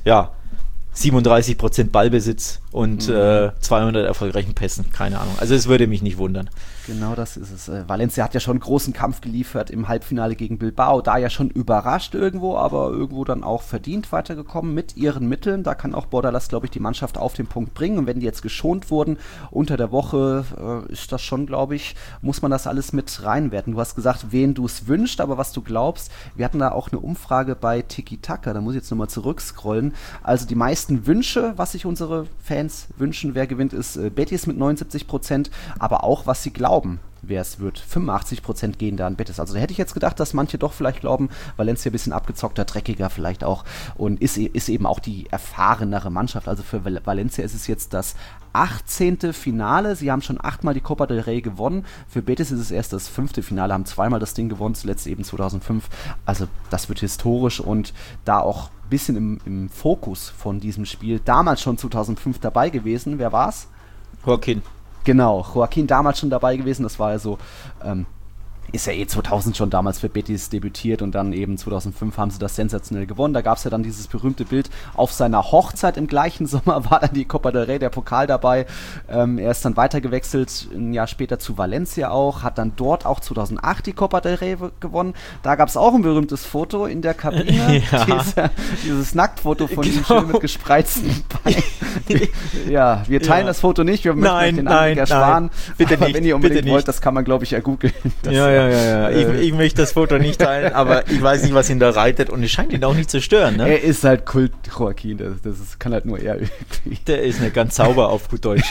37% Ballbesitz und 200 erfolgreichen Pässen, keine Ahnung. Also es würde mich nicht wundern. Genau das ist es. Valencia hat ja schon einen großen Kampf geliefert im Halbfinale gegen Bilbao, da ja schon überrascht irgendwo, aber irgendwo dann auch verdient weitergekommen mit ihren Mitteln. Da kann auch Bordalas, glaube ich, die Mannschaft auf den Punkt bringen. Und wenn die jetzt geschont wurden unter der Woche, ist das schon, glaube ich, muss man das alles mit reinwerten. Du hast gesagt, wen du es wünschst, aber was du glaubst. Wir hatten da auch eine Umfrage bei Tiki Taka, da muss ich jetzt nochmal zurückscrollen. Also die meisten Wünsche, was sich unsere Fans wünschen, wer gewinnt, ist Betis mit 79%, aber auch, was sie glauben, wer es wird. 85% gehen da an Betis. Also da hätte ich jetzt gedacht, dass manche doch vielleicht glauben, Valencia ein bisschen abgezockter, dreckiger vielleicht auch und ist eben auch die erfahrenere Mannschaft. Also für Valencia ist es jetzt das 18. Finale. Sie haben schon 8-mal die Copa del Rey gewonnen. Für Betis ist es erst das 5. Finale, haben 2-mal das Ding gewonnen, zuletzt eben 2005. Also das wird historisch und da auch ein bisschen im Fokus von diesem Spiel. Damals schon 2005 dabei gewesen. Wer war's? Joaquin. Genau, Joaquin damals schon dabei gewesen, das war ja so, ist ja 2000 schon damals für Betis debütiert und dann eben 2005 haben sie das sensationell gewonnen. Da gab es ja dann dieses berühmte Bild auf seiner Hochzeit im gleichen Sommer, war dann die Copa del Rey, der Pokal dabei. Er ist dann weitergewechselt, ein Jahr später zu Valencia auch, hat dann dort auch 2008 die Copa del Rey gewonnen. Da gab es auch ein berühmtes Foto in der Kabine, dieses Nacktfoto von ihm schön mit gespreizten Beinen. Ja, wir teilen das Foto nicht, wir möchten euch den Anblick ersparen. Bitte aber nicht, wenn ihr unbedingt wollt, das kann man, glaube ich, ja googeln. Ja. Ich möchte das Foto nicht teilen, aber ich weiß nicht, was ihn da reitet und es scheint ihn auch nicht zu stören. Ne? Er ist halt Kult Joaquin, das kann halt nur er irgendwie. Der ist eine ganz sauber auf gut Deutsch.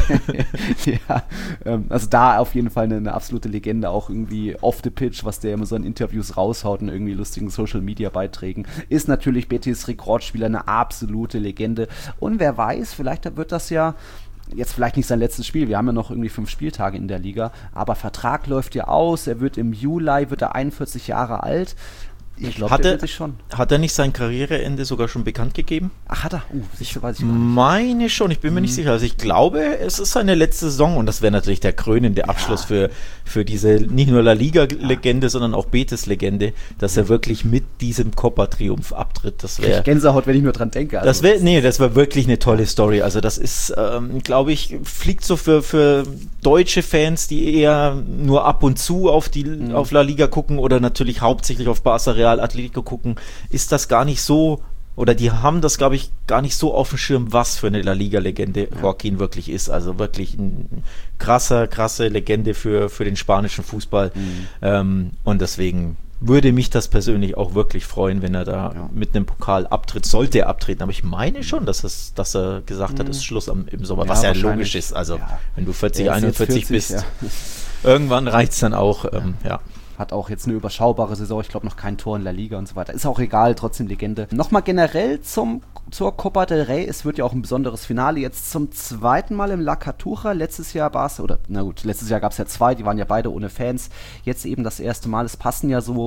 Also da auf jeden Fall eine absolute Legende, auch irgendwie off the pitch, was der immer so in Interviews raushaut und irgendwie lustigen Social-Media-Beiträgen. Ist natürlich Betis Rekordspieler, eine absolute Legende. Und wer weiß, vielleicht wird das ja jetzt vielleicht nicht sein letztes Spiel, wir haben ja noch irgendwie 5 Spieltage in der Liga, aber Vertrag läuft ja aus, er wird im Juli, wird er 41 Jahre alt. Ich glaube, der wird sich schon. Hat er nicht sein Karriereende sogar schon bekannt gegeben? Ach, hat er? Ich weiß ich meine schon, ich bin mir nicht sicher. Also ich glaube, es ist seine letzte Saison und das wäre natürlich der krönende Abschluss für diese nicht nur La Liga-Legende, sondern auch Betis-Legende, dass er wirklich mit diesem Copa-Triumph abtritt. Das wäre Gänsehaut, wenn ich nur dran denke. Also das war wirklich eine tolle Story. Also das ist, glaube ich, fliegt so für deutsche Fans, die eher nur ab und zu auf La Liga gucken oder natürlich hauptsächlich auf Barca Real Atletico gucken, ist das gar nicht so, oder die haben das, glaube ich, gar nicht so auf dem Schirm, was für eine La Liga-Legende Joaquin wirklich ist. Also wirklich eine krasse Legende für den spanischen Fußball. Und deswegen würde mich das persönlich auch wirklich freuen, wenn er da mit einem Pokal abtritt. Sollte er abtreten, aber ich meine schon, dass er gesagt hat, es ist Schluss im Sommer, was ja logisch ist. Also wenn du 41 bist, irgendwann reicht es dann auch, Hat auch jetzt eine überschaubare Saison, ich glaube noch kein Tor in La Liga und so weiter. Ist auch egal, trotzdem Legende. Nochmal generell zur Copa del Rey. Es wird ja auch ein besonderes Finale jetzt zum zweiten Mal im La Cartuja. Letztes Jahr gab es ja 2, die waren ja beide ohne Fans. Jetzt eben das erste Mal. Es passen ja so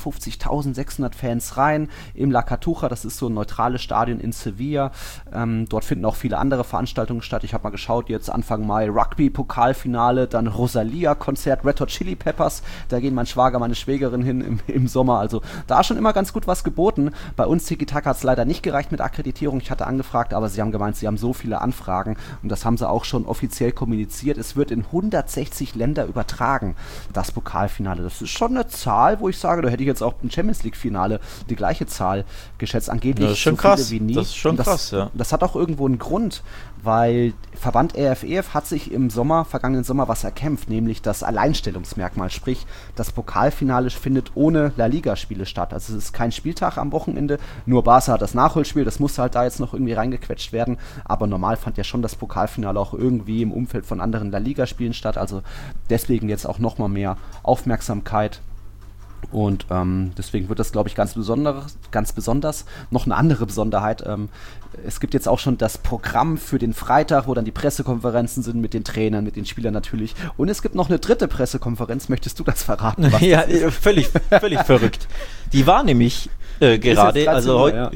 57.600 Fans rein im La Cartuja. Das ist so ein neutrales Stadion in Sevilla. Dort finden auch viele andere Veranstaltungen statt. Ich habe mal geschaut, jetzt Anfang Mai Rugby-Pokalfinale, dann Rosalia-Konzert, Red Hot Chili Peppers. Da gehen mein Schwager, meine Schwägerin hin im Sommer. Also da schon immer ganz gut was geboten. Bei uns Tiki-Taka hat es leider nicht gereicht mit Akkreditierung. Ich hatte angefragt, aber sie haben gemeint, sie haben so viele Anfragen und das haben sie auch schon offiziell kommuniziert. Es wird in 160 Länder übertragen, das Pokalfinale. Das ist schon eine Zahl, wo ich sage, da hätte ich jetzt auch im Champions-League-Finale die gleiche Zahl geschätzt. Angeblich das ist schon so krass. Wie nie. Das ist schon krass, ja. Das hat auch irgendwo einen Grund, weil Verband RFEF hat sich im vergangenen Sommer was erkämpft, nämlich das Alleinstellungsmerkmal, sprich das Pokalfinale findet ohne La Liga-Spiele statt. Also es ist kein Spieltag am Wochenende, nur Barca hat das Nachholspiel, das musste halt da jetzt noch irgendwie reingequetscht werden, aber normal fand ja schon das Pokalfinale auch irgendwie im Umfeld von anderen La Liga-Spielen statt, also deswegen jetzt auch nochmal mehr Aufmerksamkeit. Und deswegen wird das, glaube ich, ganz besonders. Noch eine andere Besonderheit, es gibt jetzt auch schon das Programm für den Freitag, wo dann die Pressekonferenzen sind mit den Trainern, mit den Spielern natürlich. Und es gibt noch eine dritte Pressekonferenz. Möchtest du das verraten? Ja, völlig verrückt. Die war nämlich gerade, also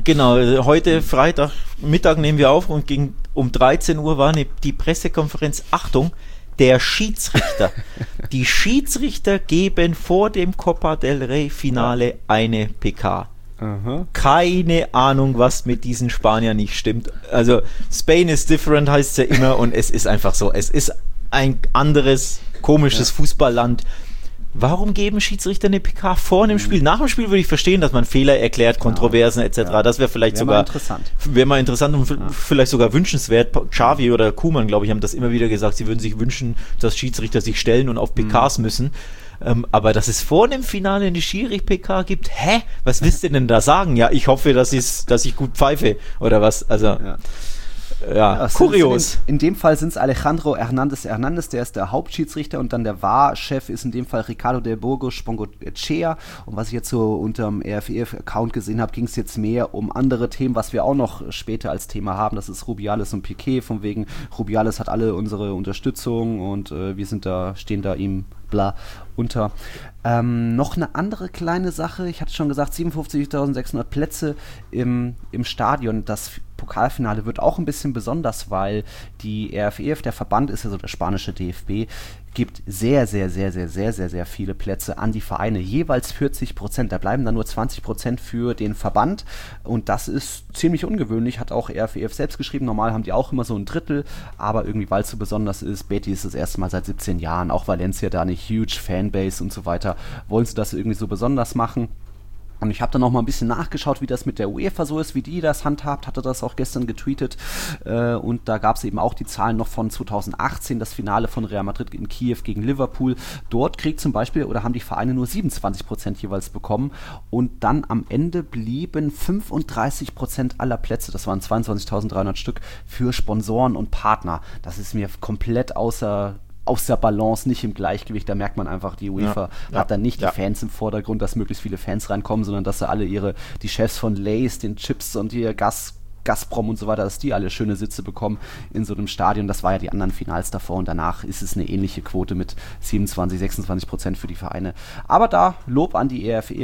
heute Freitag Mittag nehmen wir auf und um 13 Uhr war die Pressekonferenz. Achtung, der Schiedsrichter. Die Schiedsrichter geben vor dem Copa del Rey Finale eine PK. Aha. Keine Ahnung, was mit diesen Spaniern nicht stimmt. Also Spain is different heißt es ja immer und es ist einfach so. Es ist ein anderes, komisches Fußballland. Warum geben Schiedsrichter eine PK vor dem Spiel? Nach dem Spiel würde ich verstehen, dass man Fehler erklärt, Kontroversen etc. Ja. Das wäre vielleicht wäre mal interessant und vielleicht sogar wünschenswert. Xavi oder Koeman, glaube ich, haben das immer wieder gesagt. Sie würden sich wünschen, dass Schiedsrichter sich stellen und auf PKs müssen. Aber dass es vor dem Finale eine Schiri-PK gibt, was willst du denn da sagen? Ja, ich hoffe, dass ich gut pfeife oder was. Also kurios. In dem Fall sind es Alejandro Hernández, der ist der Hauptschiedsrichter und dann der VAR-Chef ist in dem Fall Ricardo del Burgos Spongochea. Und was ich jetzt so unterm RFEF-Account gesehen habe, ging es jetzt mehr um andere Themen, was wir auch noch später als Thema haben. Das ist Rubiales und Piqué, von wegen Rubiales hat alle unsere Unterstützung und wir stehen da ihm bla unter. Noch eine andere kleine Sache, ich hatte schon gesagt, 57.600 Plätze im Stadion. Das Pokalfinale wird auch ein bisschen besonders, weil die RFEF, der Verband ist ja so der spanische DFB, gibt sehr, sehr, sehr, sehr, sehr, sehr, sehr viele Plätze an die Vereine, jeweils 40%. Da bleiben dann nur 20% für den Verband und das ist ziemlich ungewöhnlich, hat auch RFEF selbst geschrieben. Normal haben die auch immer so ein Drittel, aber irgendwie, weil es so besonders ist, Betis ist das erste Mal seit 17 Jahren, auch Valencia da eine huge Fanbase und so weiter, wollen sie das irgendwie so besonders machen. Und ich habe dann noch mal ein bisschen nachgeschaut, wie das mit der UEFA so ist, wie die das handhabt, hatte das auch gestern getweetet und da gab es eben auch die Zahlen noch von 2018, das Finale von Real Madrid in Kiew gegen Liverpool. Dort kriegt zum Beispiel, oder haben die Vereine nur 27% jeweils bekommen und dann am Ende blieben 35% aller Plätze, das waren 22.300 Stück, für Sponsoren und Partner. Das ist mir komplett aus der Balance, nicht im Gleichgewicht, da merkt man einfach, die UEFA hat dann nicht die Fans im Vordergrund, dass möglichst viele Fans reinkommen, sondern dass sie alle die Chefs von Lay's, den Chips und die Gazprom und so weiter, dass die alle schöne Sitze bekommen in so einem Stadion. Das war ja die anderen Finals davor und danach ist es eine ähnliche Quote mit 27-26% für die Vereine. Aber da Lob an die RFEF,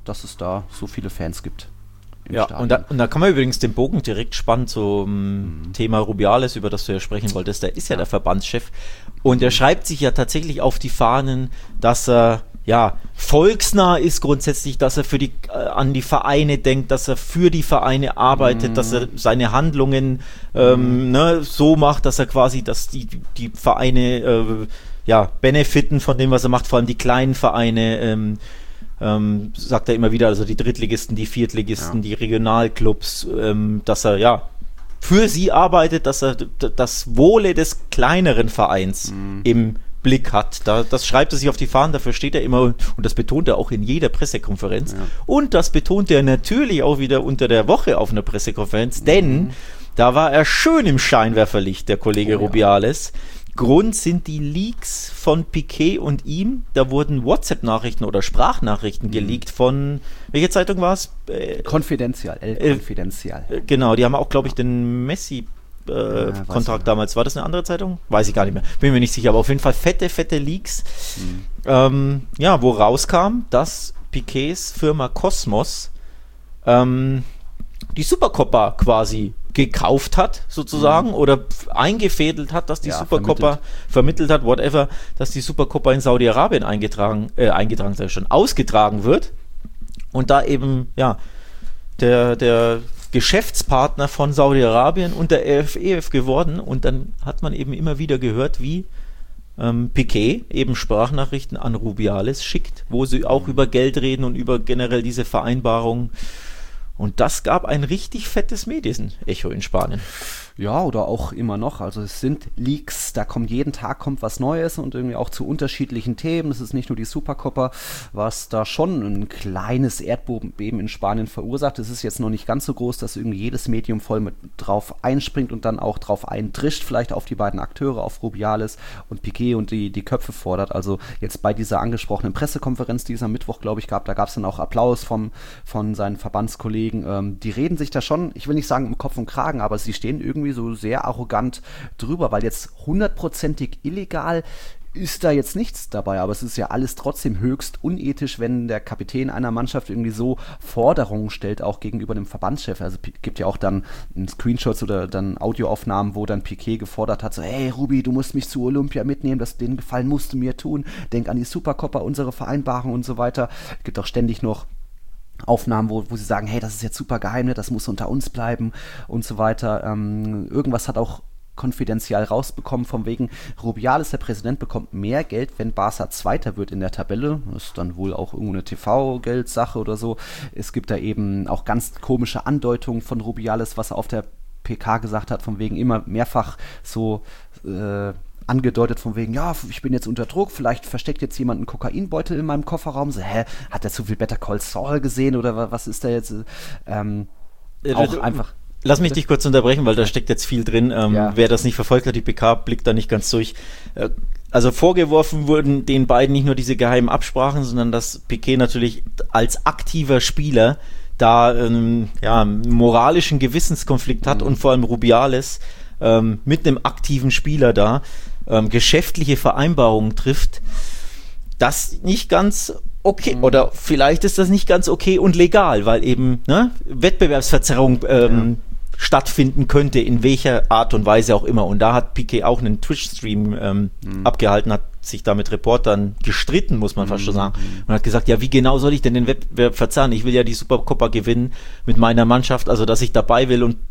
dass es da so viele Fans gibt. Ja, und da kann man übrigens den Bogen direkt spannen zum Thema Rubiales, über das du ja sprechen wolltest. Der ist ja der Verbandschef und er schreibt sich ja tatsächlich auf die Fahnen, dass er volksnah ist grundsätzlich, dass er an die Vereine denkt, dass er für die Vereine arbeitet, dass er seine Handlungen so macht, dass er quasi, dass die Vereine benefiten von dem, was er macht, vor allem die kleinen Vereine, sagt er immer wieder, also die Drittligisten, die Viertligisten, die Regionalclubs, dass er für sie arbeitet, dass er das Wohle des kleineren Vereins im Blick hat. Das schreibt er sich auf die Fahnen, dafür steht er immer und das betont er auch in jeder Pressekonferenz. Ja. Und das betont er natürlich auch wieder unter der Woche auf einer Pressekonferenz, denn da war er schön im Scheinwerferlicht, der Kollege Rubiales. Grund sind die Leaks von Piquet und ihm. Da wurden WhatsApp-Nachrichten oder Sprachnachrichten geleakt von, welche Zeitung war es? Confidencial, El Confidencial. Genau, die haben auch, glaube ich, den Messi Kontrakt damals. War das eine andere Zeitung? Weiß ich gar nicht mehr. Bin mir nicht sicher, aber auf jeden Fall fette Leaks. Wo rauskam, dass Piquets Firma Cosmos die Supercopa quasi gekauft hat, sozusagen, oder eingefädelt hat, dass die Supercopa vermittelt hat, whatever, dass die Supercopa in Saudi-Arabien ausgetragen wird. Und da eben, der Geschäftspartner von Saudi-Arabien und der EF geworden. Und dann hat man eben immer wieder gehört, wie Piquet eben Sprachnachrichten an Rubiales schickt, wo sie auch über Geld reden und über generell diese Vereinbarung. Und das gab ein richtig fettes Medienecho in Spanien. Ja, oder auch immer noch. Also es sind Leaks, da kommt jeden Tag was Neues und irgendwie auch zu unterschiedlichen Themen. Es ist nicht nur die Supercopa, was da schon ein kleines Erdbeben in Spanien verursacht. Es ist jetzt noch nicht ganz so groß, dass irgendwie jedes Medium voll mit drauf einspringt und dann auch drauf eindrischt, vielleicht auf die beiden Akteure, auf Rubiales und Piquet und die Köpfe fordert. Also jetzt bei dieser angesprochenen Pressekonferenz, die es am Mittwoch, glaube ich, gab, da gab es dann auch Applaus von seinen Verbandskollegen. Die reden sich da schon, ich will nicht sagen im Kopf und Kragen, aber sie stehen irgendwie so sehr arrogant drüber, weil jetzt 100%ig illegal ist da jetzt nichts dabei, aber es ist ja alles trotzdem höchst unethisch, wenn der Kapitän einer Mannschaft irgendwie so Forderungen stellt, auch gegenüber dem Verbandschef. Also gibt ja auch dann Screenshots oder dann Audioaufnahmen, wo dann Piquet gefordert hat, so, hey Rubi, du musst mich zu Olympia mitnehmen, den Gefallen musst du mir tun, denk an die Supercopa, unsere Vereinbarung und so weiter. Es gibt auch ständig noch Aufnahmen, wo sie sagen, hey, das ist jetzt super geheim, das muss unter uns bleiben und so weiter. Irgendwas hat auch konfidenziell rausbekommen, von wegen Rubiales, der Präsident, bekommt mehr Geld, wenn Barca Zweiter wird in der Tabelle. Das ist dann wohl auch irgendeine TV-Geldsache oder so. Es gibt da eben auch ganz komische Andeutungen von Rubiales, was er auf der PK gesagt hat, von wegen immer mehrfach so angedeutet von wegen, ja, ich bin jetzt unter Druck, vielleicht versteckt jetzt jemand einen Kokainbeutel in meinem Kofferraum. So, hat er zu viel Better Call Saul gesehen oder was ist da jetzt? Auch einfach. Lass mich dich kurz unterbrechen, weil da steckt jetzt viel drin. Wer das nicht verfolgt hat, die PK blickt da nicht ganz durch. Also vorgeworfen wurden den beiden nicht nur diese geheimen Absprachen, sondern dass Piquet natürlich als aktiver Spieler da einen moralischen Gewissenskonflikt hat und vor allem Rubiales mit einem aktiven Spieler da geschäftliche Vereinbarungen trifft, das nicht ganz okay, oder vielleicht ist das nicht ganz okay und legal, weil eben Wettbewerbsverzerrung stattfinden könnte, in welcher Art und Weise auch immer. Und da hat Piquet auch einen Twitch-Stream abgehalten, hat sich da mit Reportern gestritten, muss man fast schon sagen, und hat gesagt, ja, wie genau soll ich denn den Wettbewerb verzerren? Ich will ja die Supercopa gewinnen mit meiner Mannschaft, also dass ich dabei will und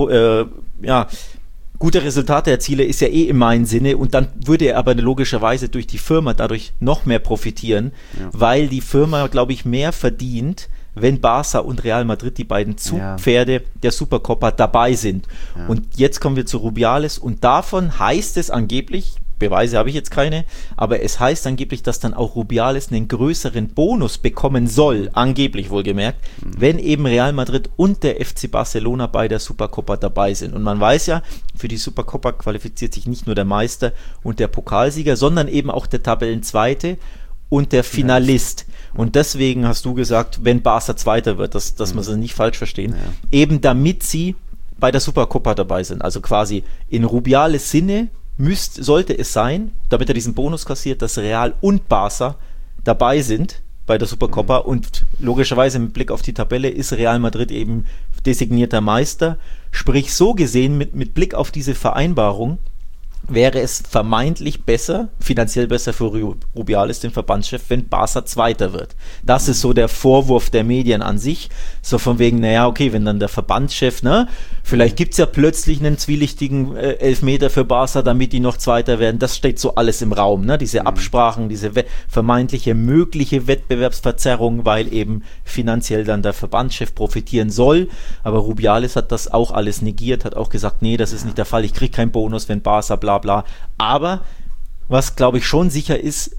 gute Resultate erziele, ist ja in meinem Sinne, und dann würde er aber logischerweise durch die Firma dadurch noch mehr profitieren, weil die Firma, glaube ich, mehr verdient, wenn Barca und Real Madrid, die beiden Zugpferde der Supercopa, dabei sind. Ja. Und jetzt kommen wir zu Rubiales und davon heißt es angeblich, Beweise habe ich jetzt keine, aber es heißt angeblich, dass dann auch Rubiales einen größeren Bonus bekommen soll, angeblich wohlgemerkt, wenn eben Real Madrid und der FC Barcelona bei der Supercopa dabei sind. Und man weiß ja, für die Supercopa qualifiziert sich nicht nur der Meister und der Pokalsieger, sondern eben auch der Tabellenzweite und der Finalist. Und deswegen hast du gesagt, wenn Barca Zweiter wird, dass man es nicht falsch verstehen, eben damit sie bei der Supercopa dabei sind. Also quasi in Rubiales Sinne sollte es sein, damit er diesen Bonus kassiert, dass Real und Barca dabei sind bei der Supercopa und logischerweise mit Blick auf die Tabelle ist Real Madrid eben designierter Meister. Sprich, so gesehen, mit Blick auf diese Vereinbarung wäre es vermeintlich besser, finanziell besser für Rubiales, den Verbandschef, wenn Barca Zweiter wird. Das ist so der Vorwurf der Medien an sich, so von wegen, naja, okay, wenn dann der Verbandschef, ne, vielleicht gibt's ja plötzlich einen zwielichtigen Elfmeter für Barca, damit die noch Zweiter werden, das steht so alles im Raum, ne, diese Absprachen, diese vermeintliche mögliche Wettbewerbsverzerrung, weil eben finanziell dann der Verbandschef profitieren soll, aber Rubiales hat das auch alles negiert, hat auch gesagt, nee, das ist nicht der Fall, ich kriege keinen Bonus, wenn Barca bla bla. Aber was, glaube ich, schon sicher ist,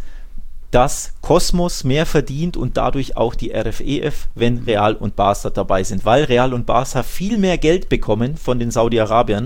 dass Kosmos mehr verdient und dadurch auch die RFEF, wenn Real und Barca dabei sind, weil Real und Barca viel mehr Geld bekommen von den Saudi-Arabiern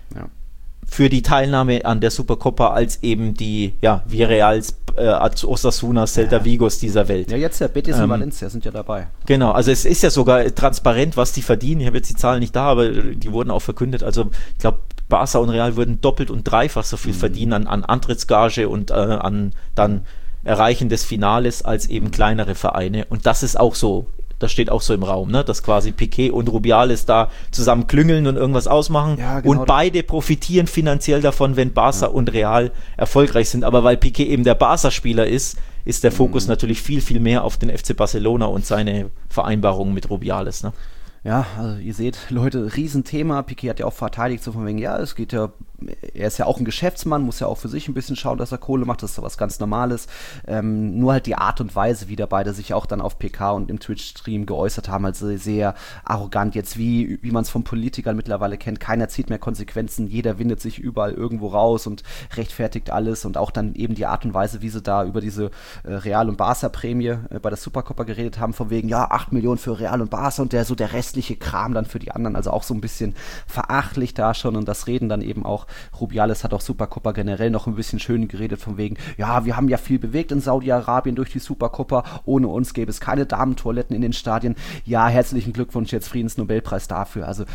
für die Teilnahme an der Supercopa als eben die, wie Reals, Osasuna, Celta Vigos dieser Welt. Ja, jetzt ja, Betis und Valencia sind ja dabei. Genau, also es ist ja sogar transparent, was die verdienen. Ich habe jetzt die Zahlen nicht da, aber die wurden auch verkündet. Also ich glaube, Barca und Real würden doppelt und dreifach so viel verdienen an Antrittsgage und an dann Erreichen des Finales als eben kleinere Vereine. Und das ist auch so, das steht auch so im Raum, ne? Dass quasi Piqué und Rubiales da zusammen klüngeln und irgendwas ausmachen. Ja, genau. Und beide profitieren finanziell davon, wenn Barca und Real erfolgreich sind. Aber weil Piqué eben der Barca-Spieler ist der Fokus natürlich viel, viel mehr auf den FC Barcelona und seine Vereinbarungen mit Rubiales, ne? Ja, also ihr seht, Leute, Riesenthema. Piqué hat ja auch verteidigt, so von wegen, es geht ja, er ist ja auch ein Geschäftsmann, muss ja auch für sich ein bisschen schauen, dass er Kohle macht, das ist ja was ganz Normales. Nur halt die Art und Weise, wie da beide sich auch dann auf PK und im Twitch-Stream geäußert haben, also sehr arrogant jetzt, wie man es von Politikern mittlerweile kennt. Keiner zieht mehr Konsequenzen, jeder windet sich überall irgendwo raus und rechtfertigt alles und auch dann eben die Art und Weise, wie sie da über diese Real- und Barca-Prämie bei der Supercopa geredet haben, von wegen, 8 Millionen für Real und Barca und der restliche Kram dann für die anderen, also auch so ein bisschen verachtlich da schon und das Reden dann eben auch, Rubiales hat auch Supercopa generell noch ein bisschen schön geredet von wegen, wir haben ja viel bewegt in Saudi-Arabien durch die Supercopa, ohne uns gäbe es keine Damentoiletten in den Stadien, herzlichen Glückwunsch, jetzt Friedensnobelpreis dafür, also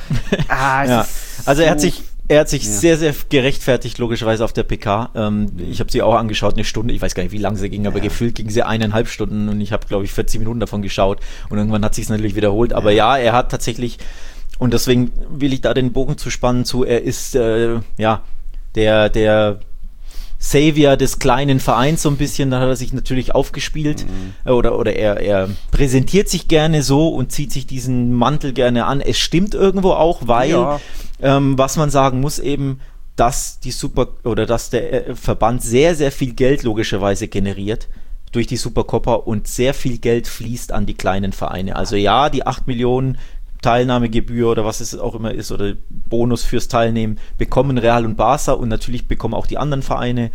also er hat sich sehr, sehr gerechtfertigt, logischerweise auf der PK. Ich habe sie auch angeschaut, eine Stunde, ich weiß gar nicht, wie lange sie ging, aber gefühlt ging sie 1,5 Stunden und ich habe, glaube ich, 40 Minuten davon geschaut und irgendwann hat sich es natürlich wiederholt. Aber er hat tatsächlich, und deswegen will ich da den Bogen zu spannen er ist der Savior des kleinen Vereins so ein bisschen, da hat er sich natürlich aufgespielt oder er präsentiert sich gerne so und zieht sich diesen Mantel gerne an. Es stimmt irgendwo auch, weil was man sagen muss eben, dass dass der Verband sehr, sehr viel Geld logischerweise generiert durch die Supercopa und sehr viel Geld fließt an die kleinen Vereine. Also die 8 Millionen Teilnahmegebühr oder was es auch immer ist oder Bonus fürs Teilnehmen bekommen Real und Barca und natürlich bekommen auch die anderen Vereine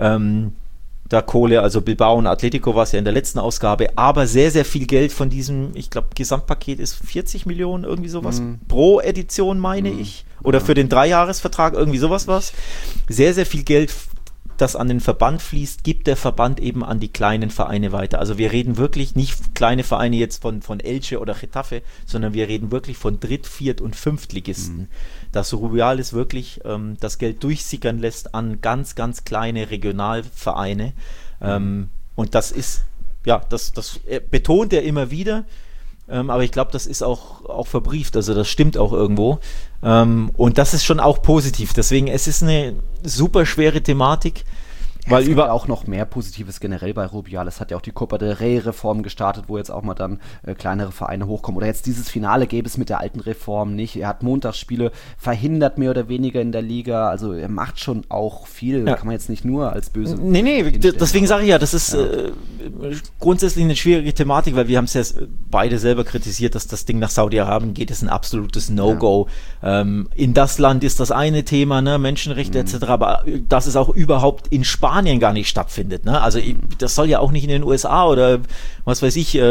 da Kohle, also Bilbao und Atletico war es ja in der letzten Ausgabe, aber sehr, sehr viel Geld von diesem, ich glaube, Gesamtpaket ist 40 Millionen, irgendwie sowas, pro Edition meine ich, oder für den 3-Jahres-Vertrag, irgendwie sowas war's. Sehr, sehr viel Geld, das an den Verband fließt, gibt der Verband eben an die kleinen Vereine weiter. Also wir reden wirklich nicht kleine Vereine jetzt von Elche oder Getafe, sondern wir reden wirklich von Dritt-, Viert- und Fünftligisten. Dass Rubiales wirklich das Geld durchsickern lässt an ganz, ganz kleine Regionalvereine. Und das ist, das betont er immer wieder. Aber ich glaube, das ist auch verbrieft, also das stimmt auch irgendwo. Und das ist schon auch positiv. Deswegen, es ist eine super schwere Thematik. Weil es gibt auch noch mehr Positives generell bei Rubiales. Hat ja auch die Copa del Rey-Reform gestartet, wo jetzt auch mal dann kleinere Vereine hochkommen. Oder jetzt dieses Finale gäbe es mit der alten Reform nicht. Er hat Montagsspiele verhindert, mehr oder weniger in der Liga. Also er macht schon auch viel. Kann man jetzt nicht nur als böse... Nee, deswegen sage ich das ist grundsätzlich eine schwierige Thematik, weil wir haben es ja beide selber kritisiert, dass das Ding nach Saudi-Arabien geht, ist ein absolutes No-Go. In das Land ist das eine Thema, ne, Menschenrechte etc., aber das ist auch überhaupt in Spanien gar nicht stattfindet. Ne? Also das soll ja auch nicht in den USA oder was weiß ich,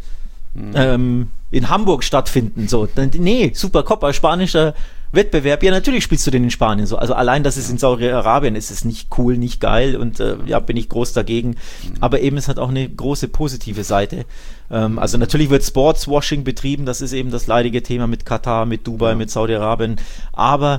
in Hamburg stattfinden. So. Nee, Supercopa, spanischer Wettbewerb. Ja, natürlich spielst du den in Spanien so. Also allein, dass es in Saudi-Arabien ist, ist nicht cool, nicht geil und bin ich groß dagegen. Aber eben, es hat auch eine große positive Seite. Also natürlich wird Sportswashing betrieben, das ist eben das leidige Thema mit Katar, mit Dubai, mit Saudi-Arabien. Aber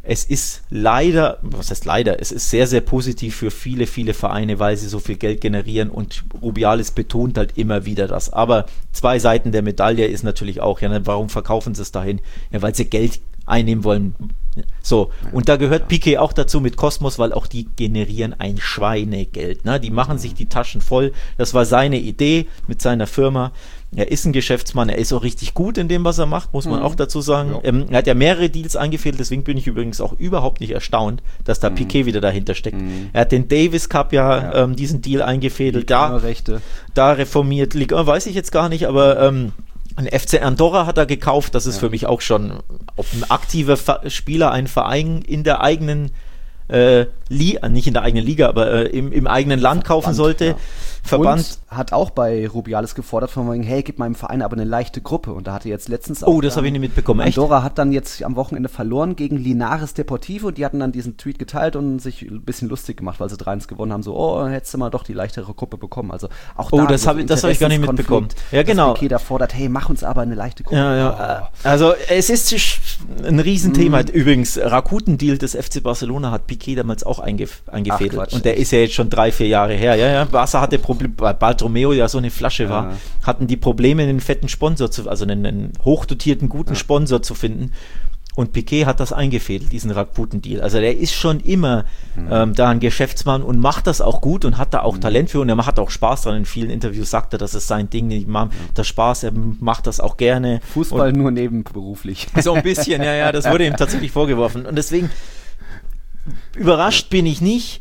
es ist leider, was heißt leider, es ist sehr, sehr positiv für viele, viele Vereine, weil sie so viel Geld generieren und Rubiales betont halt immer wieder das. Aber zwei Seiten der Medaille ist natürlich auch, ja, warum verkaufen sie es dahin? Ja, weil sie Geld einnehmen wollen. So, und da gehört Piqué auch dazu mit Cosmos, weil auch die generieren ein Schweinegeld. Ne? Die machen sich die Taschen voll. Das war seine Idee mit seiner Firma. Er ist ein Geschäftsmann, er ist auch richtig gut in dem, was er macht, muss man auch dazu sagen. Ja. Er hat ja mehrere Deals eingefädelt, deswegen bin ich übrigens auch überhaupt nicht erstaunt, dass da Piqué wieder dahinter steckt. Er hat den Davis Cup diesen Deal eingefädelt, da reformiert, Liga, weiß ich jetzt gar nicht, aber ein FC Andorra hat er gekauft, das ist für mich auch schon, ob ein aktiver Spieler einen Verein in der eigenen nicht in der eigenen Liga, aber im eigenen Land kaufen sollte. Ja. Verband. Und hat auch bei Rubiales gefordert, von wegen, hey, gib meinem Verein aber eine leichte Gruppe. Und da hatte jetzt letztens auch... Oh, das habe ich nicht mitbekommen, echt? Andorra hat dann jetzt am Wochenende verloren gegen Linares Deportivo. Die hatten dann diesen Tweet geteilt und sich ein bisschen lustig gemacht, weil sie 3-1 gewonnen haben. So, hättest du mal doch die leichtere Gruppe bekommen. Also auch da... Oh, das habe ich gar nicht mitbekommen. Ja, genau. Piqué da fordert, hey, mach uns aber eine leichte Gruppe. Ja. Also es ist ein Riesenthema. Übrigens, Rakuten-Deal des FC Barcelona hat Piqué damals auch eingefädelt. Ach, und der ist ja jetzt schon 3-4 Jahre her. Ja. Barca hatte Probleme, weil Bartomeu ja so eine Flasche war, hatten die Probleme, einen fetten Sponsor also einen hochdotierten, guten Sponsor zu finden. Und Piqué hat das eingefädelt, diesen Rakuten-Deal. Also der ist schon immer da ein Geschäftsmann und macht das auch gut und hat da auch Talent für und er hat auch Spaß dran. In vielen Interviews sagt er, das ist sein Ding, der Spaß, er macht das auch gerne. Fußball nur nebenberuflich. So ein bisschen, ja, das wurde ihm tatsächlich vorgeworfen. Und deswegen überrascht bin ich nicht.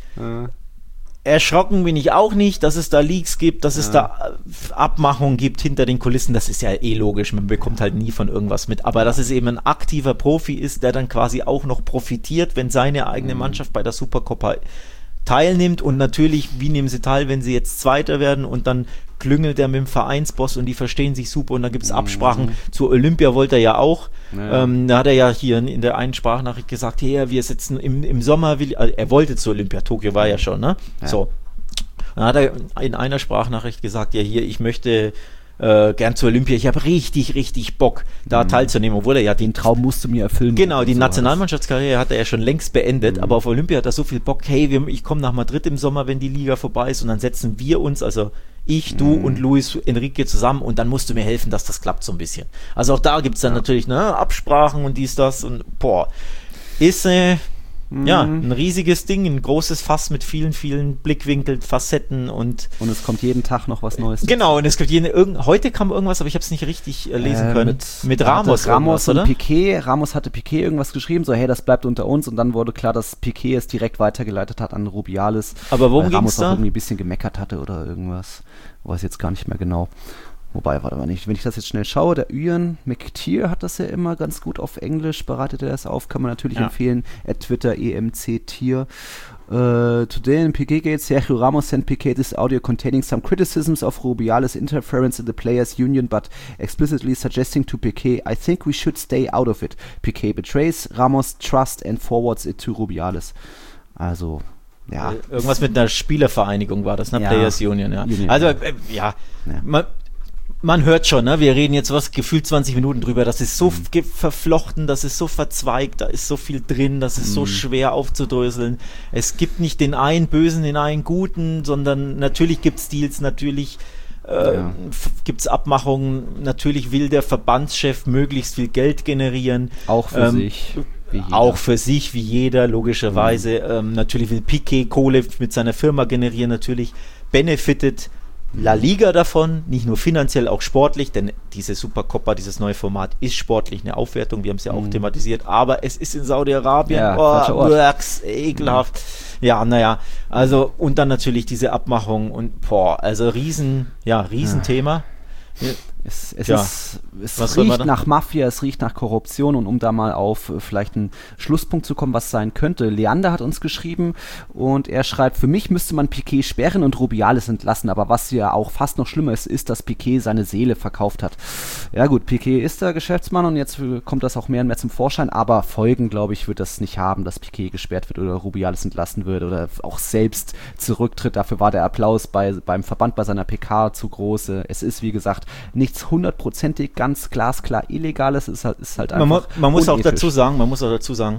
Erschrocken bin ich auch nicht, dass es da Leaks gibt, dass es da Abmachungen gibt hinter den Kulissen. Das ist ja logisch, man bekommt halt nie von irgendwas mit. Aber dass es eben ein aktiver Profi ist, der dann quasi auch noch profitiert, wenn seine eigene Mannschaft bei der Supercoppa teilnimmt. Und natürlich, wie nehmen sie teil, wenn sie jetzt Zweiter werden und dann klüngelt er mit dem Vereinsboss und die verstehen sich super und da gibt es Absprachen. Zur Olympia wollte er ja auch. Da hat er ja hier in der einen Sprachnachricht gesagt, hey, wir sitzen im Sommer, er wollte zur Olympia, Tokio war ja schon, ne? Ja. So. Dann hat er in einer Sprachnachricht gesagt, ja hier, ich möchte gern zur Olympia, ich habe richtig, richtig Bock, da teilzunehmen, obwohl er ja den Traum musste mir erfüllen. Genau, die Nationalmannschaftskarriere hat er ja schon längst beendet, aber auf Olympia hat er so viel Bock, hey, ich komme nach Madrid im Sommer, wenn die Liga vorbei ist und dann setzen wir uns, also ich, du und Luis Enrique zusammen und dann musst du mir helfen, dass das klappt so ein bisschen. Also auch da gibt es dann natürlich Absprachen und dies, das und ist ein riesiges Ding, ein großes Fass mit vielen, vielen Blickwinkeln, Facetten und es kommt jeden Tag noch was Neues. Genau, und es gibt heute kam irgendwas, aber ich habe es nicht richtig lesen können. Mit Ramos und Piqué. Ramos hatte Piqué irgendwas geschrieben, so hey, das bleibt unter uns und dann wurde klar, dass Piqué es direkt weitergeleitet hat an Rubiales. Aber worum ging es da? Ramos auch irgendwie ein bisschen gemeckert hatte oder irgendwas. Weiß jetzt gar nicht mehr genau. Wobei, warte mal, wenn ich das jetzt schnell schaue, der Ian McTeer hat das ja immer ganz gut auf Englisch, bereitet er das auf, kann man natürlich empfehlen, @Twitter EMCTier. Today in Piqué Gate, Sergio Ramos sent Piqué this audio containing some criticisms of Rubiales' interference in the players' union, but explicitly suggesting to Piqué, I think we should stay out of it. Piqué betrays Ramos' trust and forwards it to Rubiales. Also, ja. Irgendwas mit einer Spielervereinigung war das, ne? Players Union, ja. Also, man hört schon, ne? Wir reden jetzt gefühlt 20 Minuten drüber, das ist so verflochten, das ist so verzweigt, da ist so viel drin, das ist so schwer aufzudröseln. Es gibt nicht den einen Bösen, den einen Guten, sondern natürlich gibt es Deals, natürlich gibt es Abmachungen, natürlich will der Verbandschef möglichst viel Geld generieren. Auch für sich. Auch für sich, wie jeder, logischerweise. Natürlich will Piqué Kohle mit seiner Firma generieren, natürlich benefitet La Liga davon, nicht nur finanziell, auch sportlich, denn diese Supercoppa, dieses neue Format ist sportlich eine Aufwertung, wir haben es ja auch thematisiert, aber es ist in Saudi-Arabien, ekelhaft. Ja, also und dann natürlich diese Abmachung und also Riesenthema. Es riecht nach Mafia, es riecht nach Korruption und um da mal auf vielleicht einen Schlusspunkt zu kommen, was sein könnte. Leander hat uns geschrieben und er schreibt, für mich müsste man Piqué sperren und Rubiales entlassen, aber was ja auch fast noch schlimmer ist, dass Piqué seine Seele verkauft hat. Ja gut, Piqué ist der Geschäftsmann und jetzt kommt das auch mehr und mehr zum Vorschein, aber Folgen, glaube ich, wird das nicht haben, dass Piqué gesperrt wird oder Rubiales entlassen wird oder auch selbst zurücktritt. Dafür war der Applaus beim Verband bei seiner PK zu groß. Es ist, wie gesagt, nichts 100%ig ganz glasklar Illegales, ist halt einfach man muss auch dazu sagen,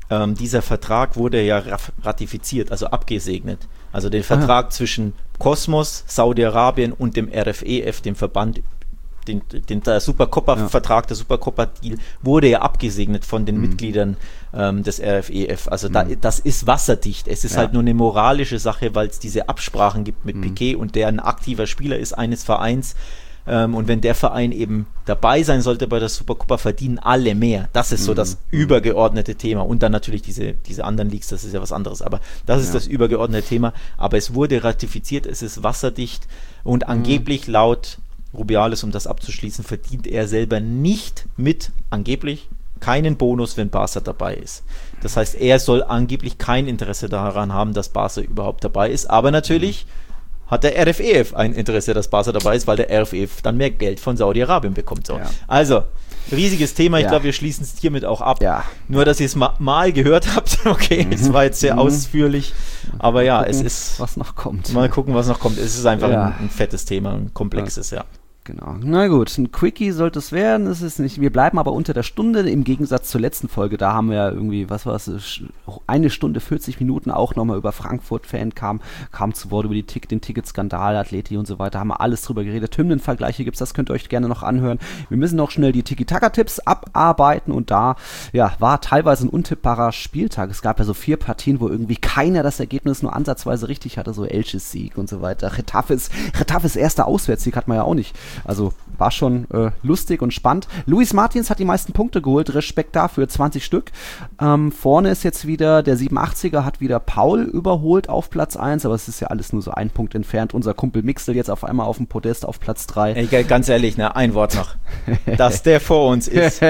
dieser Vertrag wurde ja ratifiziert, also abgesegnet. Also den Vertrag zwischen Kosmos, Saudi-Arabien und dem RFEF, dem Verband, der Supercopa-Vertrag, der Supercopa-Deal, wurde ja abgesegnet von den Mitgliedern des RFEF. Also das ist wasserdicht. Es ist halt nur eine moralische Sache, weil es diese Absprachen gibt mit Piqué und der ein aktiver Spieler ist eines Vereins. Und wenn der Verein eben dabei sein sollte bei der Supercopa, verdienen alle mehr. Das ist so das übergeordnete Thema. Und dann natürlich diese anderen Leagues, das ist ja was anderes. Aber das ist das übergeordnete Thema. Aber es wurde ratifiziert, es ist wasserdicht und angeblich laut Rubiales, um das abzuschließen, verdient er selber nicht angeblich keinen Bonus, wenn Barca dabei ist. Das heißt, er soll angeblich kein Interesse daran haben, dass Barca überhaupt dabei ist. Aber natürlich hat der RFEF ein Interesse, dass Barca dabei ist, weil der RFEF dann mehr Geld von Saudi-Arabien bekommt. So. Ja. Also, riesiges Thema. Ich glaube, wir schließen es hiermit auch ab. Ja. Nur, dass ihr es mal gehört habt. Okay, es war jetzt sehr ausführlich. Aber ja, es ist... was noch kommt. Mal gucken, was noch kommt. Es ist einfach ein fettes Thema, ein komplexes, Genau. Na gut, ein Quickie sollte es werden. Es ist nicht. Wir bleiben aber unter der Stunde. Im Gegensatz zur letzten Folge, da haben wir ja irgendwie, was war es, 1 Stunde 40 Minuten auch nochmal über Frankfurt-Fan kam zu Wort, über den Ticketskandal, Atleti und so weiter, haben wir alles drüber geredet. Hymnenvergleiche gibt's, das könnt ihr euch gerne noch anhören. Wir müssen noch schnell die Tiki-Taka-Tipps abarbeiten und da war teilweise ein untippbarer Spieltag. Es gab ja so 4 Partien, wo irgendwie keiner das Ergebnis nur ansatzweise richtig hatte, so Elches Sieg und so weiter. Retafes erster Auswärtssieg hat man ja auch nicht. Also war schon lustig und spannend. Luis Martins hat die meisten Punkte geholt, Respekt dafür, 20 Stück. Vorne ist jetzt wieder der 87er, hat wieder Paul überholt auf Platz 1, aber es ist ja alles nur so ein Punkt entfernt. Unser Kumpel Mixel jetzt auf einmal auf dem Podest auf Platz 3. Ey, ganz ehrlich, ein Wort noch. Dass der vor uns ist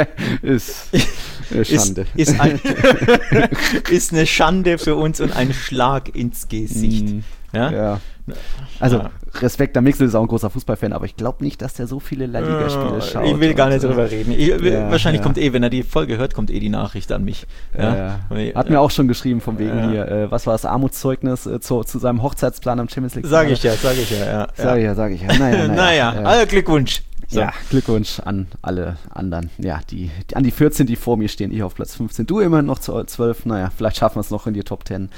Schande. Ist eine Schande für uns und ein Schlag ins Gesicht. Ja. Also, Respekt, der Mixel ist auch ein großer Fußballfan, aber ich glaube nicht, dass der so viele La Liga-Spiele schaut. Ich will gar nicht drüber reden. Wahrscheinlich kommt wenn er die Folge hört, kommt die Nachricht an mich. Hat mir auch schon geschrieben, von wegen hier, was war das Armutszeugnis zu seinem Hochzeitsplan am Champions League? Sag ich ja. Sag ich ja. Naja, Glückwunsch. So. Ja, Glückwunsch an alle anderen. Ja, an die 14, die vor mir stehen. Ich auf Platz 15. Du immerhin noch zu 12. Naja, vielleicht schaffen wir es noch in die Top 10.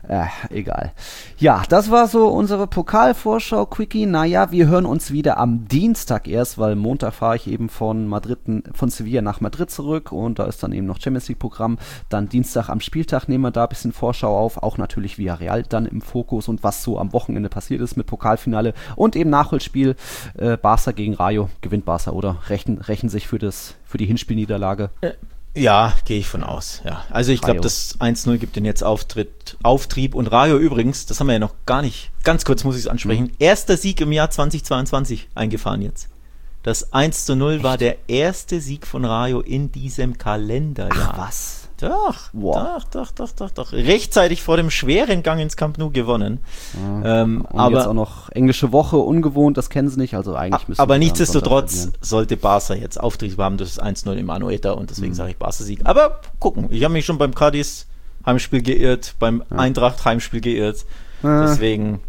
Egal. Ja, das war so unsere Pokalvorschau, Quickie. Naja, wir hören uns wieder am Dienstag erst, weil Montag fahre ich eben von Sevilla nach Madrid zurück und da ist dann eben noch Champions League Programm. Dann Dienstag am Spieltag nehmen wir da ein bisschen Vorschau auf. Auch natürlich Villarreal dann im Fokus und was so am Wochenende passiert ist mit Pokalfinale und eben Nachholspiel Barca gegen Rayo. Gewinnt Barca, oder? Rächen sich für die Hinspielniederlage? Ja, gehe ich von aus. Ja. Also ich glaube, das 1-0 gibt den jetzt Auftrieb. Und Rayo übrigens, das haben wir ja noch gar nicht, ganz kurz muss ich es ansprechen, erster Sieg im Jahr 2022 eingefahren jetzt. Das 1-0 war der erste Sieg von Rayo in diesem Kalenderjahr. Ach, was? Doch. Rechtzeitig vor dem schweren Gang ins Camp Nou gewonnen. Aber jetzt auch noch englische Woche, ungewohnt, das kennen sie nicht. Also eigentlich müssen aber nichtsdestotrotz sollte Barca jetzt Auftrieb haben durch das 1-0 im Anoeta und deswegen sage ich Barca-Sieg. Aber gucken, ich habe mich schon beim Cadiz Heimspiel geirrt, beim Eintracht Heimspiel geirrt. Deswegen,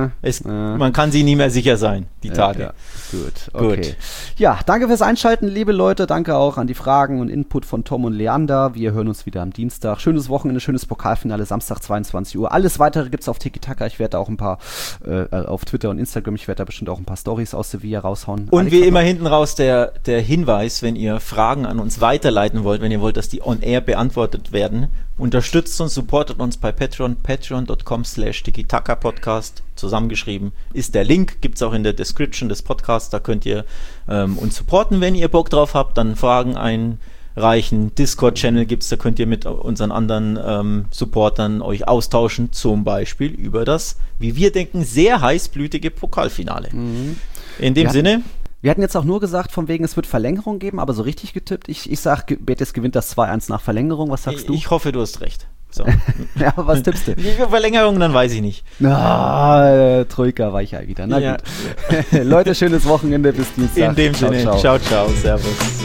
man kann sich nie mehr sicher sein, die Tage. Ja. Gut, okay. Ja, danke fürs Einschalten, liebe Leute. Danke auch an die Fragen und Input von Tom und Leander. Wir hören uns wieder am Dienstag. Schönes Wochenende, schönes Pokalfinale, Samstag 22 Uhr. Alles Weitere gibt es auf Tiki-Taka. Ich werde da auch ein paar, auf Twitter und Instagram, ich werde da bestimmt auch ein paar Storys aus Sevilla raushauen. Und wie immer hinten raus der Hinweis, wenn ihr Fragen an uns weiterleiten wollt, wenn ihr wollt, dass die on air beantwortet werden, unterstützt uns, supportet uns bei patreon.com/Tiki-Taka-Podcast, zusammengeschrieben ist der Link, gibt es auch in der Description des Podcasts, da könnt ihr uns supporten, wenn ihr Bock drauf habt, dann Fragen einreichen, Discord-Channel gibt es, da könnt ihr mit unseren anderen Supportern euch austauschen, zum Beispiel über das, wie wir denken, sehr heißblütige Pokalfinale. In dem Sinne... Wir hatten jetzt auch nur gesagt, von wegen, es wird Verlängerung geben, aber so richtig getippt. Ich sag, Betis gewinnt das 2-1 nach Verlängerung. Was sagst du? Ich hoffe, du hast recht. So. Ja, was tippst du? Die Verlängerung, dann weiß ich nicht. Troika Weichei wieder. Na gut. Leute, schönes Wochenende. Bis Dienstag. In dem Sinne. Ciao, servus.